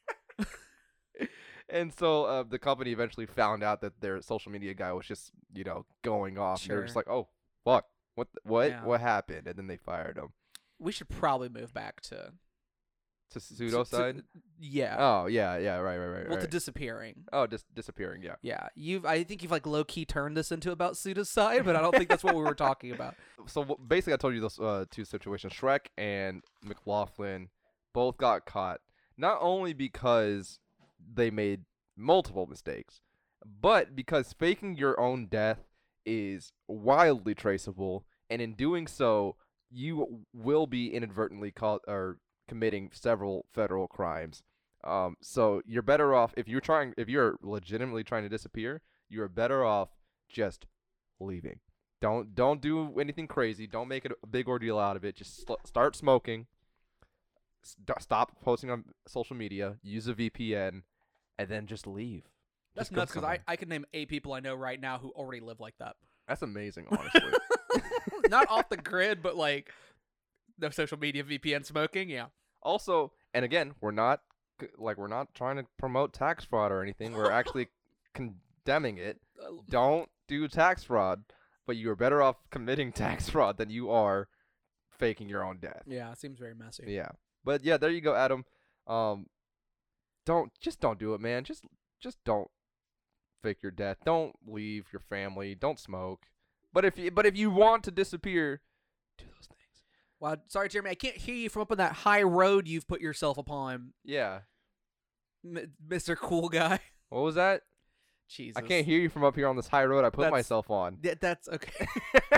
Speaker 2: And so uh, the company eventually found out that their social media guy was just, you know, going off. And they were just
Speaker 3: Sure.
Speaker 2: like, "Oh, fuck, what, th- what,
Speaker 3: Yeah.
Speaker 2: what happened?" And then they fired him.
Speaker 3: We should probably move back to
Speaker 2: To
Speaker 3: To- to-
Speaker 2: pseudocide?
Speaker 3: yeah.
Speaker 2: Oh, yeah, yeah, right, right, right,
Speaker 3: well, to
Speaker 2: right.
Speaker 3: disappearing.
Speaker 2: Oh, dis- disappearing, yeah.
Speaker 3: Yeah, you've. I think you've like low key turned this into about pseudocide, but I don't think that's what we were talking about.
Speaker 2: So w- basically, I told you those uh, two situations. Shrek and McLaughlin both got caught, not only because they made multiple mistakes, but because faking your own death is wildly traceable, and in doing so, you will be inadvertently caught or committing several federal crimes. Um, so you're better off if you're trying, if you're legitimately trying to disappear, you're better off just leaving. Don't don't do anything crazy. Don't make it a big ordeal out of it. Just sl- start smoking. St- stop posting on social media. Use a V P N, and then just leave.
Speaker 3: That's
Speaker 2: Just go
Speaker 3: nuts because I,
Speaker 2: somewhere.
Speaker 3: I could name eight people I know right now who already live like that.
Speaker 2: That's amazing, honestly.
Speaker 3: Not off the grid, but like no social media V P N smoking. Yeah.
Speaker 2: Also, and again, we're not c- like we're not trying to promote tax fraud or anything. We're actually condemning it.
Speaker 3: Uh,
Speaker 2: Don't do tax fraud, but you are better off committing tax fraud than you are faking your own death.
Speaker 3: Yeah, it seems very messy.
Speaker 2: Yeah. But yeah, there you go, Adam. Um don't just don't do it, man. Just just don't fake your death. Don't leave your family. Don't smoke. But if you but if you want to disappear, do those things.
Speaker 3: Wow, sorry, Jeremy, I can't hear you from up on that high road you've put yourself upon,
Speaker 2: Yeah.
Speaker 3: M- Mister Cool Guy.
Speaker 2: What was that?
Speaker 3: Jesus.
Speaker 2: I can't hear you from up here on this high road I put
Speaker 3: That's-
Speaker 2: myself on.
Speaker 3: Yeah, that's okay.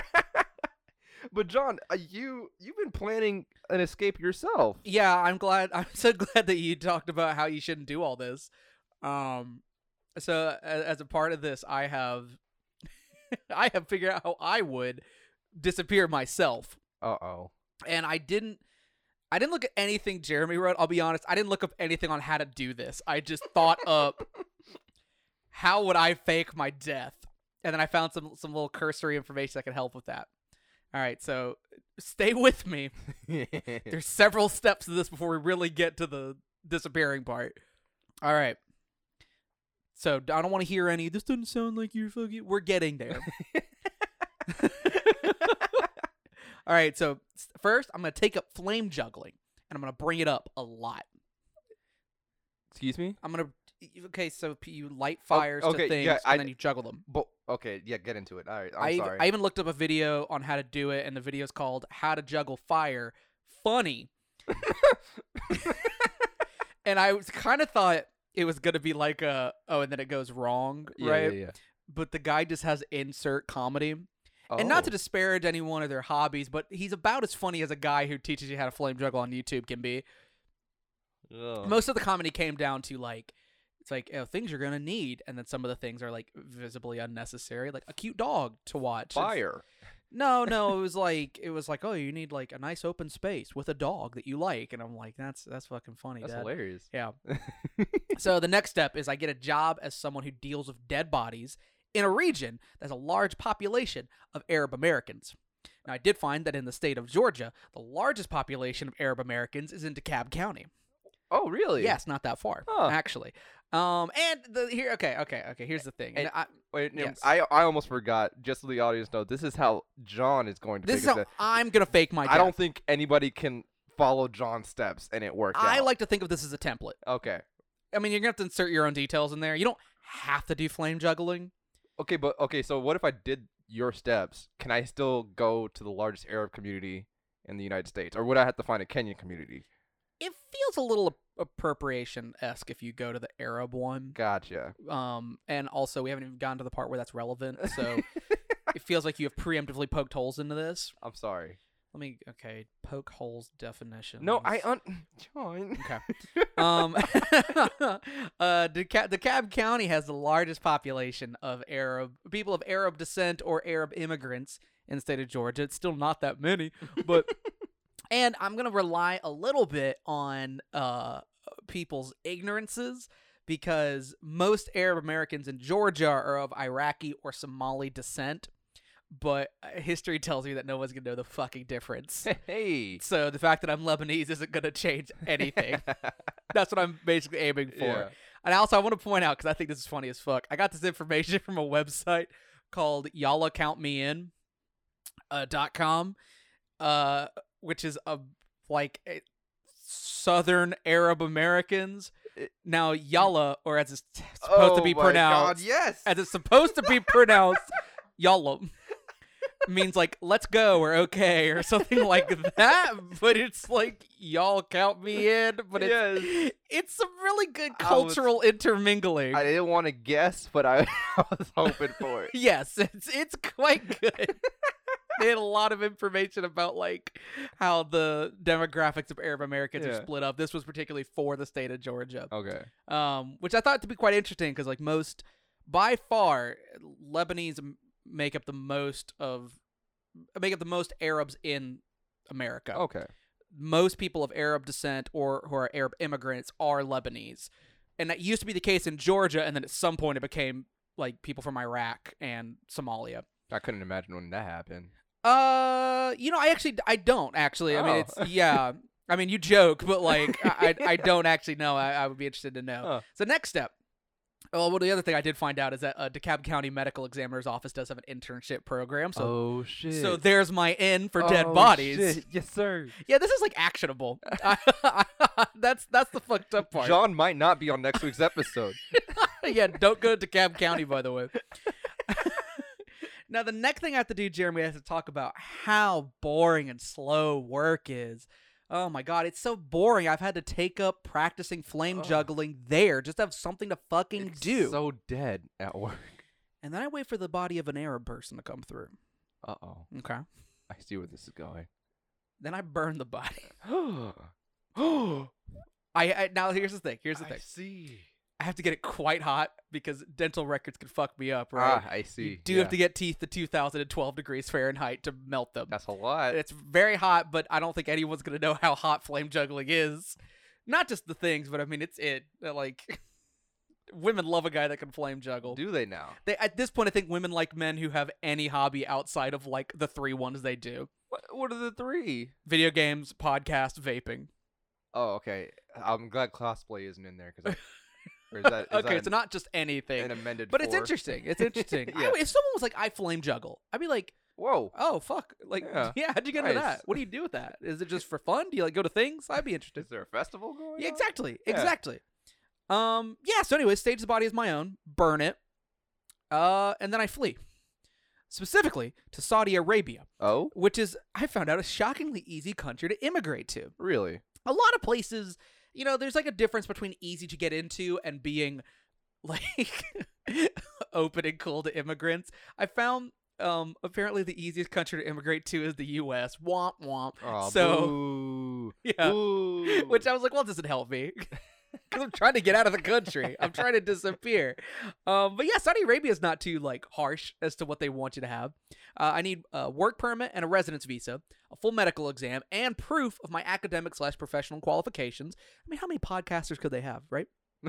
Speaker 2: But John, uh, you you've been planning an escape yourself.
Speaker 3: Yeah, I'm glad. I'm so glad that you talked about how you shouldn't do all this. Um, so as, as a part of this, I have, I have figured out how I would disappear myself,
Speaker 2: Uh-oh.
Speaker 3: and I didn't. I didn't look at anything Jeremy wrote. I'll be honest. I didn't look up anything on how to do this. I just thought up how would I fake my death, and then I found some some little cursory information that could help with that. All right, so stay with me. There's several steps to this before we really get to the disappearing part. All right. So I don't want to hear any. This doesn't sound like you're fucking. We're getting there. All right. So s- first, I'm gonna take up flame juggling, and I'm gonna bring it up a lot.
Speaker 2: Excuse me?
Speaker 3: I'm gonna. Okay, so p- you light fires
Speaker 2: okay,
Speaker 3: to things,
Speaker 2: yeah,
Speaker 3: and
Speaker 2: I-
Speaker 3: then you juggle them.
Speaker 2: But okay, yeah, get into it. All right, I'm
Speaker 3: I,
Speaker 2: sorry.
Speaker 3: I even looked up a video on how to do it, and the video is called "How to Juggle Fire." Funny. And I kind of thought it was gonna be like a oh, and then it goes wrong,
Speaker 2: yeah,
Speaker 3: right?
Speaker 2: Yeah, yeah.
Speaker 3: But the guy just has insert comedy, and not to
Speaker 2: Oh.
Speaker 3: disparage anyone or their hobbies, but he's about as funny as a guy who teaches you how to flame juggle on YouTube can be.
Speaker 2: Ugh.
Speaker 3: Most of the comedy came down to like, it's like oh, things you're gonna need, and then some of the things are like visibly unnecessary, like a cute dog to watch. It's-
Speaker 2: Fire.
Speaker 3: No, no, it was like it was like oh, you need like a nice open space with a dog that you like, and I'm like that's that's fucking funny.
Speaker 2: That's
Speaker 3: Dad.
Speaker 2: hilarious.
Speaker 3: Yeah. So the next step is I get a job as someone who deals with dead bodies in a region that has a large population of Arab Americans. Now, I did find that in the state of Georgia, the largest population of Arab Americans is in DeKalb County.
Speaker 2: Oh, really?
Speaker 3: Yes, not that far,
Speaker 2: Huh.
Speaker 3: actually. Um, and the here, okay, okay, okay. Here's the thing. And
Speaker 2: And-
Speaker 3: I,
Speaker 2: Wait, no,
Speaker 3: Yes.
Speaker 2: I I almost forgot. Just so the audience know, this is how John is going to.
Speaker 3: this
Speaker 2: fake
Speaker 3: is
Speaker 2: his
Speaker 3: how
Speaker 2: death.
Speaker 3: I'm gonna fake my.
Speaker 2: I
Speaker 3: death.
Speaker 2: don't think anybody can follow John's steps and it worked
Speaker 3: I
Speaker 2: out.
Speaker 3: like to think of this as a template.
Speaker 2: Okay.
Speaker 3: I mean, you're gonna have to insert your own details in there. You don't have to do flame juggling.
Speaker 2: Okay, but okay. So what if I did your steps? Can I still go to the largest Arab community in the United States, or would I have to find a Kenyan community?
Speaker 3: It feels a little appropriation esque if you go to the Arab one.
Speaker 2: Gotcha.
Speaker 3: Um, and also we haven't even gotten to the part where that's relevant, so it feels like you have preemptively poked holes into this.
Speaker 2: I'm sorry.
Speaker 3: Let me okay, poke holes definition.
Speaker 2: No, I un John.
Speaker 3: Okay. Um, uh, Deca- DeKalb County has the largest population of Arab people of Arab descent or Arab immigrants in the state of Georgia. It's still not that many, but and I'm gonna rely a little bit on uh people's ignorances because most Arab Americans in Georgia are of Iraqi or Somali descent. But uh, history tells me that no one's gonna know the fucking difference.
Speaker 2: Hey.
Speaker 3: So the fact that I'm Lebanese isn't gonna change anything. That's what I'm basically aiming for.
Speaker 2: Yeah.
Speaker 3: And also, I want to point out because I think this is funny as fuck. I got this information from a website called Y'all Count Me In uh, dot com, uh, which is a like a Southern Arab Americans.
Speaker 2: It-
Speaker 3: Now, Yalla, or as it's t- supposed to
Speaker 2: Oh
Speaker 3: be
Speaker 2: my
Speaker 3: pronounced,
Speaker 2: God, yes.
Speaker 3: as it's supposed to be pronounced, Yalla means like let's go or okay or something like that. But it's like y'all count me in. But it's
Speaker 2: Yes.
Speaker 3: it's some really good
Speaker 2: I was-
Speaker 3: cultural intermingling.
Speaker 2: I didn't want to guess, but I, I was hoping for it.
Speaker 3: Yes, it's it's quite good. They had a lot of information about like how the demographics of Arab Americans are
Speaker 2: Yeah.
Speaker 3: split up. This was particularly for the state of Georgia,
Speaker 2: Okay.
Speaker 3: um, which I thought to be quite interesting because like most, by far, Lebanese m- make up the most of make up the most Arabs in America.
Speaker 2: Okay.
Speaker 3: Most people of Arab descent or who are Arab immigrants are Lebanese, and that used to be the case in Georgia, and then at some point it became like people from Iraq and Somalia.
Speaker 2: I couldn't imagine when that happened.
Speaker 3: Uh, you know, I actually, I don't actually. I mean,
Speaker 2: Oh.
Speaker 3: it's yeah. I mean, you joke, but like, I, I I don't actually know. I, I would be interested to know.
Speaker 2: Huh.
Speaker 3: So next step. Oh, well, the other thing I did find out is that uh, DeKalb County Medical Examiner's Office does have an internship program. So,
Speaker 2: oh shit.
Speaker 3: so there's my in for dead
Speaker 2: Oh,
Speaker 3: bodies.
Speaker 2: shit. Yes, sir.
Speaker 3: Yeah, this is like actionable. that's that's the fucked up part.
Speaker 2: John might not be on next week's episode.
Speaker 3: Yeah, don't go to DeKalb County, by the way. Now, the next thing I have to do, Jeremy, I have to talk about how boring and slow work is. Oh my god, it's so boring. I've had to take up practicing flame
Speaker 2: Ugh.
Speaker 3: juggling there just to have something to fucking
Speaker 2: It's
Speaker 3: do.
Speaker 2: so dead at work.
Speaker 3: And then I wait for the body of an Arab person to come through.
Speaker 2: Uh oh.
Speaker 3: Okay.
Speaker 2: I see where this is going.
Speaker 3: Then I burn the body.
Speaker 2: oh,
Speaker 3: I, I now here's the thing. Here's the
Speaker 2: I
Speaker 3: thing.
Speaker 2: see.
Speaker 3: I have to get it quite hot because dental records can fuck me up, right?
Speaker 2: Ah, I see.
Speaker 3: You do
Speaker 2: yeah.
Speaker 3: have to get teeth to two thousand twelve degrees Fahrenheit to melt them.
Speaker 2: That's a lot.
Speaker 3: It's very hot, but I don't think anyone's gonna know how hot flame juggling is. Not just the things, but I mean, it's it. Uh, Like, women love a guy that can flame juggle.
Speaker 2: Do they now?
Speaker 3: They at this point, I think women like men who have any hobby outside of like the three ones they do:
Speaker 2: What, what are the three?
Speaker 3: video games, podcast, vaping.
Speaker 2: Oh, okay. I'm glad cosplay isn't in there because. Or is that, is
Speaker 3: Okay,
Speaker 2: that
Speaker 3: it's not just anything,
Speaker 2: an amended
Speaker 3: but it's
Speaker 2: four?
Speaker 3: interesting. It's interesting.
Speaker 2: Yeah.
Speaker 3: I- if someone was like, "I flame juggle," I'd be like,
Speaker 2: Whoa.
Speaker 3: "Oh fuck!" Like,
Speaker 2: Yeah.
Speaker 3: yeah, how'd you get into
Speaker 2: Nice.
Speaker 3: that? What do you do with that? Is it just for fun? Do you like go to things? I'd be interested.
Speaker 2: Is there a festival going
Speaker 3: Yeah,
Speaker 2: on?
Speaker 3: exactly.
Speaker 2: Yeah.
Speaker 3: Exactly. Um, yeah, so anyway, stage the body as my own, burn it, uh, and then I flee. Specifically to Saudi Arabia,
Speaker 2: Oh,
Speaker 3: which is, I found out, a shockingly easy country to immigrate to.
Speaker 2: really?
Speaker 3: A lot of places, you know, there's like a difference between easy to get into and being like open and cool to immigrants. I found um apparently the easiest country to immigrate to is the U S. Womp womp.
Speaker 2: Oh,
Speaker 3: So-
Speaker 2: boo.
Speaker 3: Yeah.
Speaker 2: Boo.
Speaker 3: Which I was like, well, it doesn't help me. Because I'm trying to get out of the country. I'm trying to disappear. Um, but yeah, Saudi Arabia is not too like harsh as to what they want you to have. Uh, I need a work permit and a residence visa, a full medical exam, and proof of my academic slash professional qualifications. I mean, how many podcasters could they have, right?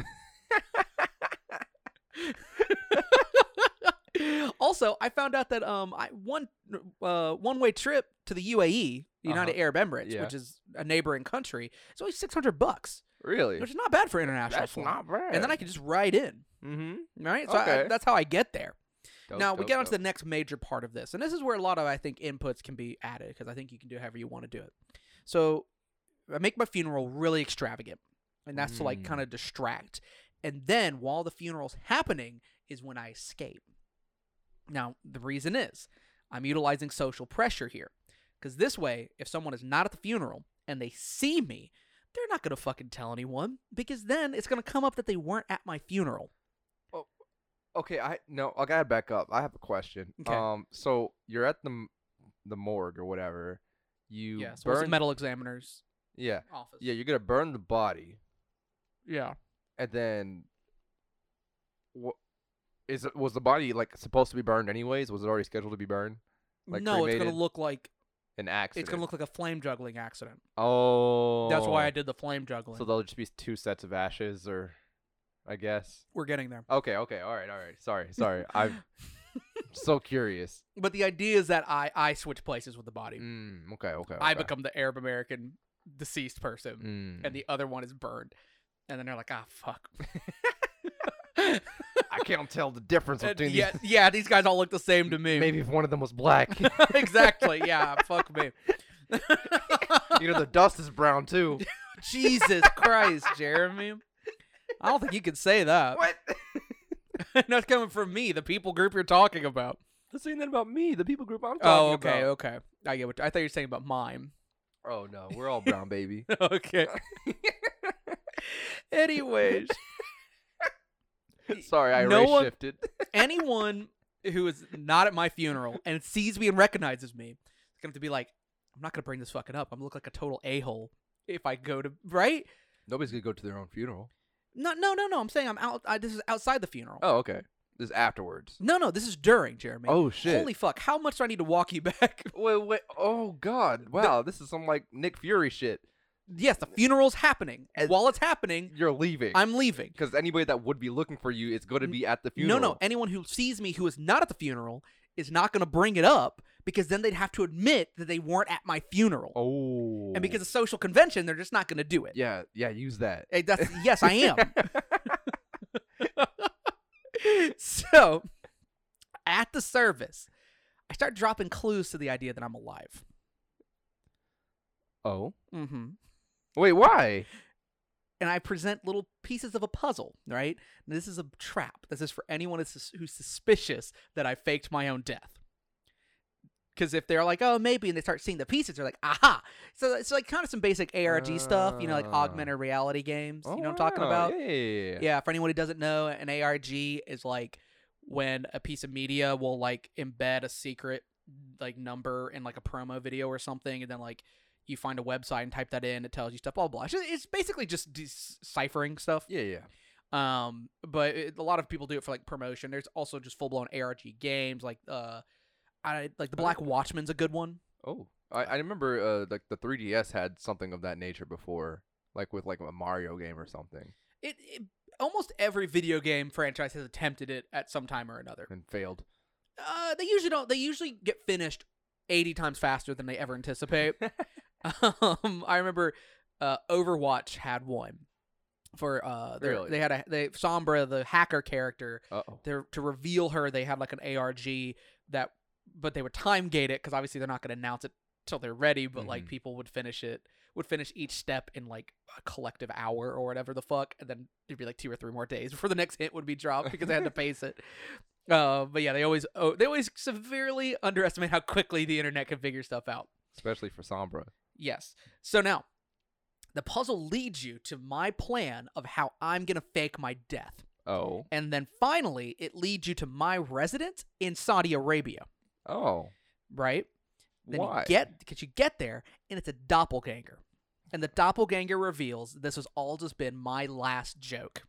Speaker 3: Also, I found out that um, I one uh one way trip to the U A E, United
Speaker 2: Uh-huh.
Speaker 3: Arab Emirates,
Speaker 2: Yeah.
Speaker 3: which is a neighboring country, it's only six hundred bucks,
Speaker 2: Really?
Speaker 3: which is not bad for international
Speaker 2: That's
Speaker 3: flight.
Speaker 2: not bad.
Speaker 3: And then I can just ride in,
Speaker 2: Mm-hmm.
Speaker 3: right? So I-
Speaker 2: Okay.
Speaker 3: that's how I get there.
Speaker 2: Dope,
Speaker 3: now we
Speaker 2: dope,
Speaker 3: get on to the
Speaker 2: dope.
Speaker 3: next major part of this, and this is where a lot of I think inputs can be added because I think you can do however you want to do it. So I make my funeral really extravagant, and that's to like
Speaker 2: Mm.
Speaker 3: kind of distract. And then while the funeral's happening is when I escape. Now the reason is I'm utilizing social pressure here, because this way, if someone is not at the funeral and they see me, they're not gonna fucking tell anyone because then it's gonna come up that they weren't at my funeral.
Speaker 2: Okay, I no, I gotta back up. I have a question.
Speaker 3: Okay.
Speaker 2: Um, so you're at the m- the morgue or whatever. You
Speaker 3: Yeah, so it's the
Speaker 2: burn.
Speaker 3: medical examiner's
Speaker 2: yeah,
Speaker 3: office.
Speaker 2: yeah. You're gonna burn the body,
Speaker 3: Yeah.
Speaker 2: and then what? Is it was the body like supposed to be burned anyways? Was it already scheduled to be burned? Like
Speaker 3: no, it's
Speaker 2: cremated?
Speaker 3: gonna look like
Speaker 2: An accident.
Speaker 3: it's gonna look like a flame juggling accident.
Speaker 2: Oh,
Speaker 3: That's why I did the flame juggling.
Speaker 2: So there'll just be two sets of ashes, or I guess.
Speaker 3: We're getting there.
Speaker 2: Okay, okay, all right, all right. Sorry, sorry. I'm so curious.
Speaker 3: But the idea is that I I switch places with the body.
Speaker 2: Mm, okay, okay.
Speaker 3: I
Speaker 2: okay.
Speaker 3: become the Arab American deceased person,
Speaker 2: Mm.
Speaker 3: and the other one is burned. And then they're like, ah, fuck.
Speaker 2: I can't tell the difference
Speaker 3: And
Speaker 2: between
Speaker 3: yeah, yeah, these guys all look the same to
Speaker 2: these.
Speaker 3: me.
Speaker 2: Maybe if one of them was black.
Speaker 3: Exactly. Yeah, fuck me.
Speaker 2: You know, the dust is brown too.
Speaker 3: Jesus Christ, Jeremy. I don't think you could say that.
Speaker 2: What?
Speaker 3: That's coming from me, the people group you're talking about.
Speaker 2: That's saying that about me, the people group I'm
Speaker 3: Oh,
Speaker 2: talking
Speaker 3: okay,
Speaker 2: about.
Speaker 3: okay. I get what I thought you were saying about mime.
Speaker 2: Oh no, we're all brown, baby.
Speaker 3: Okay. Anyways,
Speaker 2: Sorry, I
Speaker 3: No
Speaker 2: race
Speaker 3: one-
Speaker 2: shifted.
Speaker 3: anyone who is not at my funeral and sees me and recognizes me is going to be like, I'm not going to bring this fucking up. I'm going to look like a total a-hole if I go to, right?
Speaker 2: Nobody's gonna go to their own funeral.
Speaker 3: No, no, no, no. I'm saying I'm out. I, this is outside the funeral.
Speaker 2: Oh, okay. This is afterwards.
Speaker 3: No, no. This is during, Jeremy.
Speaker 2: Oh shit.
Speaker 3: Holy fuck. How much do I need to walk you back?
Speaker 2: Wait, wait. Oh god. Wow, this is some like Nick Fury shit.
Speaker 3: Yes, the funeral's happening.
Speaker 2: And-
Speaker 3: While it's happening,
Speaker 2: You're leaving.
Speaker 3: I'm leaving.
Speaker 2: Because anybody that would be looking for you is going to be at the funeral.
Speaker 3: No, no. Anyone who sees me who is not at the funeral is not going to bring it up because then they'd have to admit that they weren't at my funeral.
Speaker 2: Oh.
Speaker 3: And because of social convention, they're just not going to do it.
Speaker 2: Yeah, yeah. Use that.
Speaker 3: Hey, that's, yes, I am. So, at the service, I start dropping clues to the idea that I'm alive.
Speaker 2: Oh.
Speaker 3: Mm-hmm.
Speaker 2: Wait. Why?
Speaker 3: And I present little pieces of a puzzle, right? And this is a trap. This is for anyone who's who's suspicious that I faked my own death. Because if they're like, oh, maybe, and they start seeing the pieces, they're like, aha. So it's like kind of some basic A R G stuff, you know, like
Speaker 2: Ah.
Speaker 3: augmented reality games.
Speaker 2: Oh,
Speaker 3: You know what I'm talking
Speaker 2: wow.
Speaker 3: about?
Speaker 2: Yeah, yeah, yeah, yeah.
Speaker 3: Yeah, for anyone who doesn't know, an A R G is like when a piece of media will like embed a secret like number in like a promo video or something, and then like you find a website and type that in, it tells you stuff, blah blah. It's, just, it's basically just deciphering stuff.
Speaker 2: Yeah, yeah.
Speaker 3: Um, but it, a lot of people do it for like promotion. There's also just full blown A R G games, like uh, I like the Black Watchman's a good one.
Speaker 2: Oh, I, I remember uh like the three D S had something of that nature before, like with like a Mario game or something,
Speaker 3: It, it almost every video game franchise has attempted it at some time or another.
Speaker 2: and failed.
Speaker 3: Uh, they usually don't. They usually get finished eighty times faster than they ever anticipate. um, I remember uh, Overwatch had one for uh, their,
Speaker 2: Really?
Speaker 3: they had a they Sombra, the hacker character.
Speaker 2: Uh oh.
Speaker 3: There to reveal her, they had like an A R G that, but they would time gate it because obviously they're not going to announce it till they're ready. But like
Speaker 2: Mhm.
Speaker 3: people would finish it, would finish each step in like a collective hour or whatever the fuck, and then it'd be like two or three more days before the next hit would be dropped because they had to pace it. Uh, but yeah, they always oh, they always severely underestimate how quickly the internet can figure stuff out.
Speaker 2: Especially for Sombra.
Speaker 3: Yes. So now, the puzzle leads you to my plan of how I'm gonna fake my death,
Speaker 2: Oh.
Speaker 3: and then finally, it leads you to my residence in Saudi Arabia.
Speaker 2: Oh.
Speaker 3: Right? Then
Speaker 2: Why?
Speaker 3: you get because you get there, and it's a doppelganger, and the doppelganger reveals this has all just been my last joke,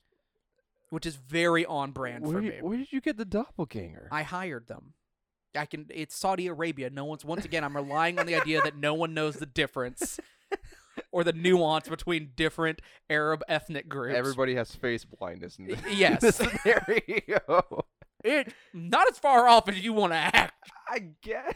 Speaker 3: which is very on brand
Speaker 2: where,
Speaker 3: for
Speaker 2: did-
Speaker 3: me.
Speaker 2: where did you get the doppelganger?
Speaker 3: I hired them. I can. It's Saudi Arabia. No one's. Once again, I'm relying on the idea that no one knows the difference or the nuance between different Arab ethnic groups.
Speaker 2: Everybody has face blindness in this,
Speaker 3: Yes.
Speaker 2: this scenario.
Speaker 3: It not as far off as you want to act.
Speaker 2: I guess.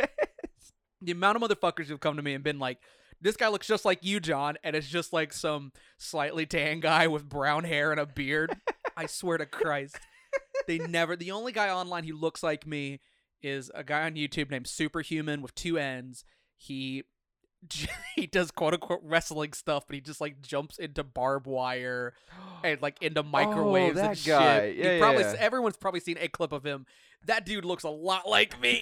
Speaker 3: The amount of motherfuckers who've come to me and been like, "This guy looks just like you, John," and it's just like some slightly tan guy with brown hair and a beard. I swear to Christ, they never. The only guy online who looks like me is a guy on YouTube named Superhuman with two N's. He he does quote unquote wrestling stuff, but he just like jumps into barbed wire and like into microwaves
Speaker 2: that
Speaker 3: and
Speaker 2: guy.
Speaker 3: shit.
Speaker 2: Yeah,
Speaker 3: You probably
Speaker 2: yeah.
Speaker 3: everyone's probably seen a clip of him. That dude looks a lot like me.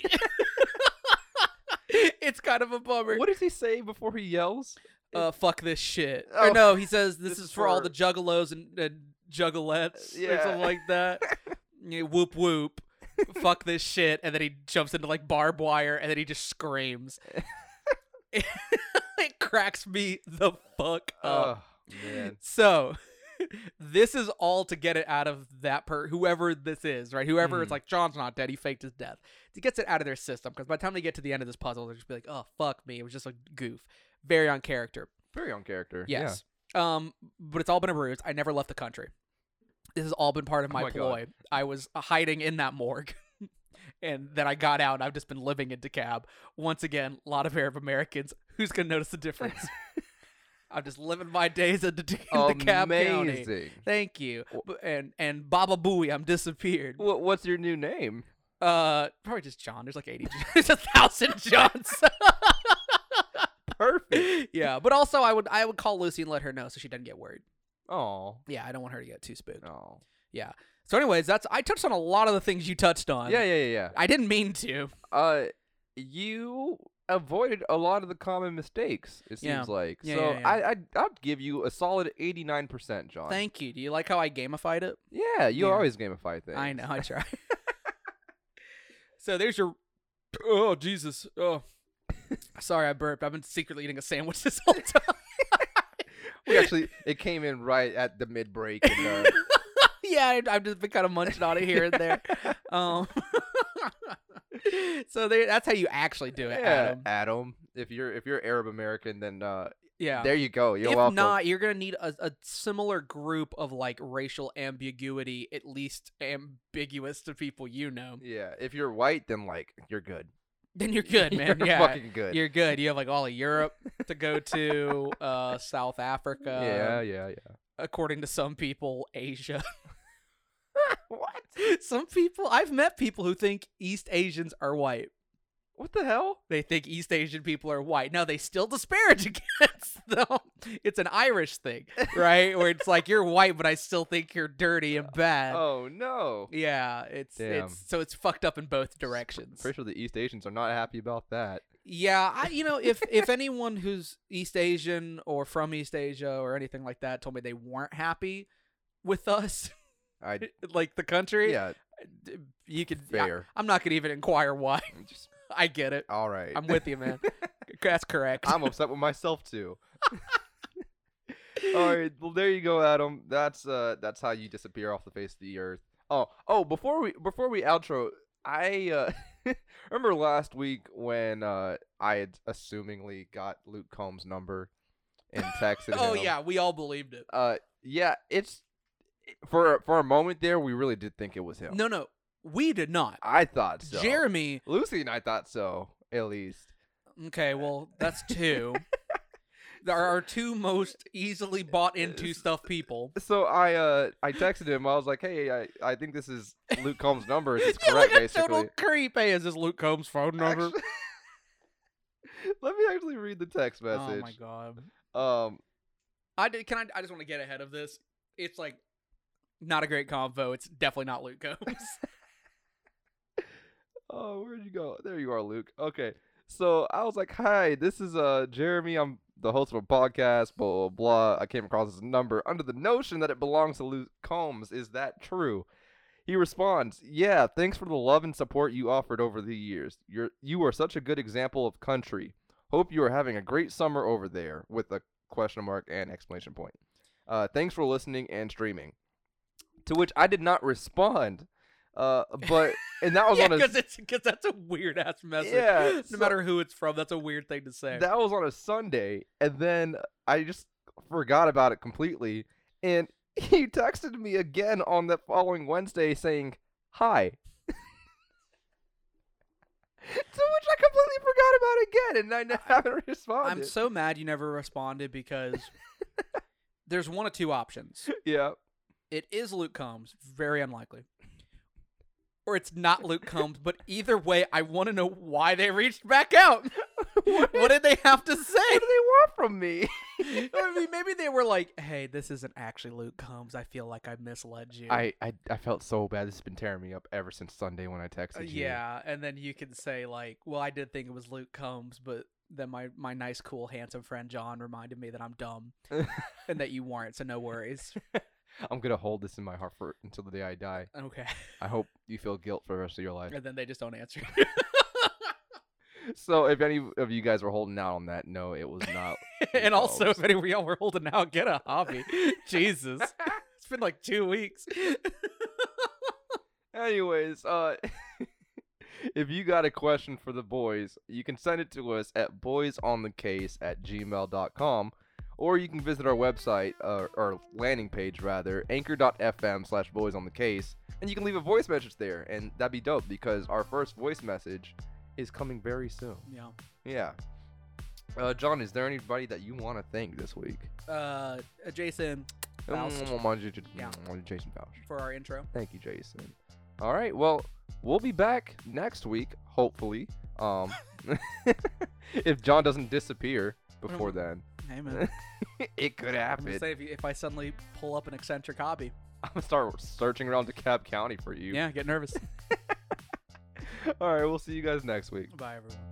Speaker 3: It's kind of a bummer.
Speaker 2: What does he say before he yells?
Speaker 3: Uh, fuck this shit.
Speaker 2: Oh.
Speaker 3: Or no, he says this,
Speaker 2: This
Speaker 3: is
Speaker 2: is
Speaker 3: for all
Speaker 2: for-
Speaker 3: the juggalos and, and juggalettes or
Speaker 2: Yeah.
Speaker 3: something like that. Yeah, whoop whoop. Fuck this shit, and then he jumps into like barbed wire, and then he just screams. It cracks me the fuck up.
Speaker 2: Oh, man.
Speaker 3: So, this is all to get it out of that per whoever this is, right? Whoever is
Speaker 2: Mhm.
Speaker 3: like, John's not dead, he faked his death. He gets it out of their system, because by the time they get to the end of this puzzle, they'll just be like, oh, fuck me. It was just a goof. Very on character.
Speaker 2: Very on character.
Speaker 3: Yes. Um, but it's all been a ruse. I never left the country. This has all been part of
Speaker 2: Oh
Speaker 3: my,
Speaker 2: my God.
Speaker 3: ploy. I was hiding in that morgue. And then I got out, and I've just been living in DeKalb. Once again, a lot of Arab Americans. Who's going to notice the difference? I'm just living my days in, De- in
Speaker 2: Yeah.
Speaker 3: DeKalb County.
Speaker 2: Amazing.
Speaker 3: Thank you.
Speaker 2: Wh-
Speaker 3: B- And and Baba Booey, I'm disappeared.
Speaker 2: What, what's your new name?
Speaker 3: Uh, probably just John. There's like eighty. There's a thousand Johns.
Speaker 2: Perfect.
Speaker 3: Yeah, but also I would I would call Lucy and let her know so she doesn't get worried.
Speaker 2: Oh.
Speaker 3: Yeah, I don't want her to get too spooked.
Speaker 2: Oh.
Speaker 3: Yeah. So, anyways, that's I touched on a lot of the things you touched on.
Speaker 2: Yeah, yeah, yeah, yeah.
Speaker 3: I didn't mean to.
Speaker 2: Uh, you avoided a lot of the common mistakes. It
Speaker 3: Yeah.
Speaker 2: seems like.
Speaker 3: Yeah,
Speaker 2: so
Speaker 3: yeah, yeah.
Speaker 2: I, I, I'd give you a solid eighty-nine percent, John.
Speaker 3: Thank you. Do you like how I gamified it?
Speaker 2: Yeah, you
Speaker 3: Yeah.
Speaker 2: always gamify things.
Speaker 3: I know. I try. So there's your. Oh Jesus. Oh. Sorry, I burped. I've been secretly eating a sandwich this whole time.
Speaker 2: We actually, it came in right at the mid break. And, uh,
Speaker 3: Yeah, I- I've just been kind of munching on it here and there. Um, so there, that's how you actually do it,
Speaker 2: yeah,
Speaker 3: Adam.
Speaker 2: Adam. If you're if you're Arab American, then uh,
Speaker 3: Yeah.
Speaker 2: there you go. You're
Speaker 3: if
Speaker 2: welcome.
Speaker 3: not, you're gonna need a, a similar group of like racial ambiguity, at least ambiguous to people you know.
Speaker 2: Yeah, if you're white, then like you're good.
Speaker 3: Then you're good, man.
Speaker 2: You're
Speaker 3: yeah,
Speaker 2: fucking good.
Speaker 3: You're good. You have like all of Europe to go to, uh, South Africa.
Speaker 2: yeah, yeah, yeah.
Speaker 3: According to some people, Asia.
Speaker 2: What?
Speaker 3: Some people, I've met people who think East Asians are white.
Speaker 2: What the hell?
Speaker 3: They think East Asian people are white. Now they still disparage against them. It's an Irish thing, right? Where it's like you're white, but I still think you're dirty and bad.
Speaker 2: Oh no.
Speaker 3: Yeah, it's
Speaker 2: Damn.
Speaker 3: it's so it's fucked up in both directions.
Speaker 2: Pretty sure the East Asians are not happy about that.
Speaker 3: Yeah, I you know if if anyone who's East Asian or from East Asia or anything like that told me they weren't happy with us,
Speaker 2: I
Speaker 3: like the country,
Speaker 2: yeah.
Speaker 3: d- you could.
Speaker 2: Fair.
Speaker 3: I, I'm not gonna even inquire why.
Speaker 2: Just
Speaker 3: I get it.
Speaker 2: all right.
Speaker 3: I'm with you, man. That's correct.
Speaker 2: I'm upset with myself too. All right, well there you go, Adam. That's uh that's how you disappear off the face of the earth. Oh, oh, before we before we outro, I uh remember last week when uh I had assumingly got Luke Combs' number and texted
Speaker 3: Oh
Speaker 2: him.
Speaker 3: yeah, we all believed it.
Speaker 2: Uh yeah, it's for for a moment there we really did think it was him.
Speaker 3: No, no, we did not.
Speaker 2: I thought so.
Speaker 3: Jeremy.
Speaker 2: Lucy and I thought so, at least.
Speaker 3: Okay, well that's two. There are two most easily bought into stuff people.
Speaker 2: So I uh I texted him. I was like, "Hey, I, I think this is Luke Combs' number. It's
Speaker 3: You're
Speaker 2: correct,
Speaker 3: like a
Speaker 2: basically."
Speaker 3: total creep. Hey, is this Luke Combs' phone number?
Speaker 2: Actu- Let me actually read the text
Speaker 3: Oh
Speaker 2: message.
Speaker 3: my god.
Speaker 2: Um,
Speaker 3: I did. Can I? I just want to get ahead of this. It's like not a great convo. It's definitely not Luke Combs.
Speaker 2: oh, where'd you go? There you are, Luke. Okay, so I was like, "Hi, this is uh Jeremy. I'm the host of a podcast. Blah blah blah. I came across this number under the notion that it belongs to Luke Combs. Is that true?" He responds, "Yeah, thanks for the love and support you offered over the years. You're you are such a good example of country. Hope you are having a great summer over there," with a question mark and exclamation point. Uh, thanks for listening and streaming. To which I did not respond. Uh, but and that was
Speaker 3: yeah,
Speaker 2: on a
Speaker 3: because it's because that's a weird ass message.
Speaker 2: Yeah,
Speaker 3: no
Speaker 2: so-
Speaker 3: matter who it's from, that's a weird thing to say.
Speaker 2: that was on a Sunday, and then I just forgot about it completely. And he texted me again on the following Wednesday saying, "Hi." To which I completely forgot about again, and I n- haven't responded.
Speaker 3: I'm so mad you never responded because there's one of two options.
Speaker 2: yeah.
Speaker 3: It is Luke Combs, very unlikely. Or it's not Luke Combs, but either way, I want to know why they reached back out.
Speaker 2: What?
Speaker 3: What did they have to say?
Speaker 2: What do they want from me?
Speaker 3: I mean, maybe they were like, "Hey, this isn't actually Luke Combs. I feel like I misled you."
Speaker 2: I, I I felt so bad. This has been tearing me up ever since Sunday when I texted
Speaker 3: Uh,
Speaker 2: you.
Speaker 3: yeah, and then you can say like, "Well, I did think it was Luke Combs, but then my my nice, cool, handsome friend John reminded me that I'm dumb and that you weren't. So no worries."
Speaker 2: I'm gonna hold this in my heart for until the day I die.
Speaker 3: Okay,
Speaker 2: I hope you feel guilt for the rest of your life.
Speaker 3: and then they just don't answer.
Speaker 2: So if any of you guys were holding out on that, no, it was not.
Speaker 3: And also,
Speaker 2: Combs.
Speaker 3: if any of y'all were holding out, get a hobby. Jesus, it's been like two weeks.
Speaker 2: Anyways, uh, if you got a question for the boys, you can send it to us at boysonthecase at gmail dot com, or you can visit our website, uh, or landing page rather, anchor.fm slash boysonthecase, and you can leave a voice message there, and that'd be dope because our first voice message is coming very soon.
Speaker 3: Yeah.
Speaker 2: Yeah. Uh, John, is there anybody that you want to thank this week?
Speaker 3: Uh, Jason Faust Yeah.
Speaker 2: Jason Faust.
Speaker 3: for our intro.
Speaker 2: Thank you, Jason. All right, well, we'll be back next week, hopefully. Um, if John doesn't disappear before then.
Speaker 3: Hey, man.
Speaker 2: It could
Speaker 3: I'm
Speaker 2: happen.
Speaker 3: gonna say if, you, if I suddenly pull up an eccentric hobby,
Speaker 2: I'm gonna start searching around DeKalb County for you.
Speaker 3: yeah, get nervous.
Speaker 2: All right, we'll see you guys next week.
Speaker 3: Bye, everyone.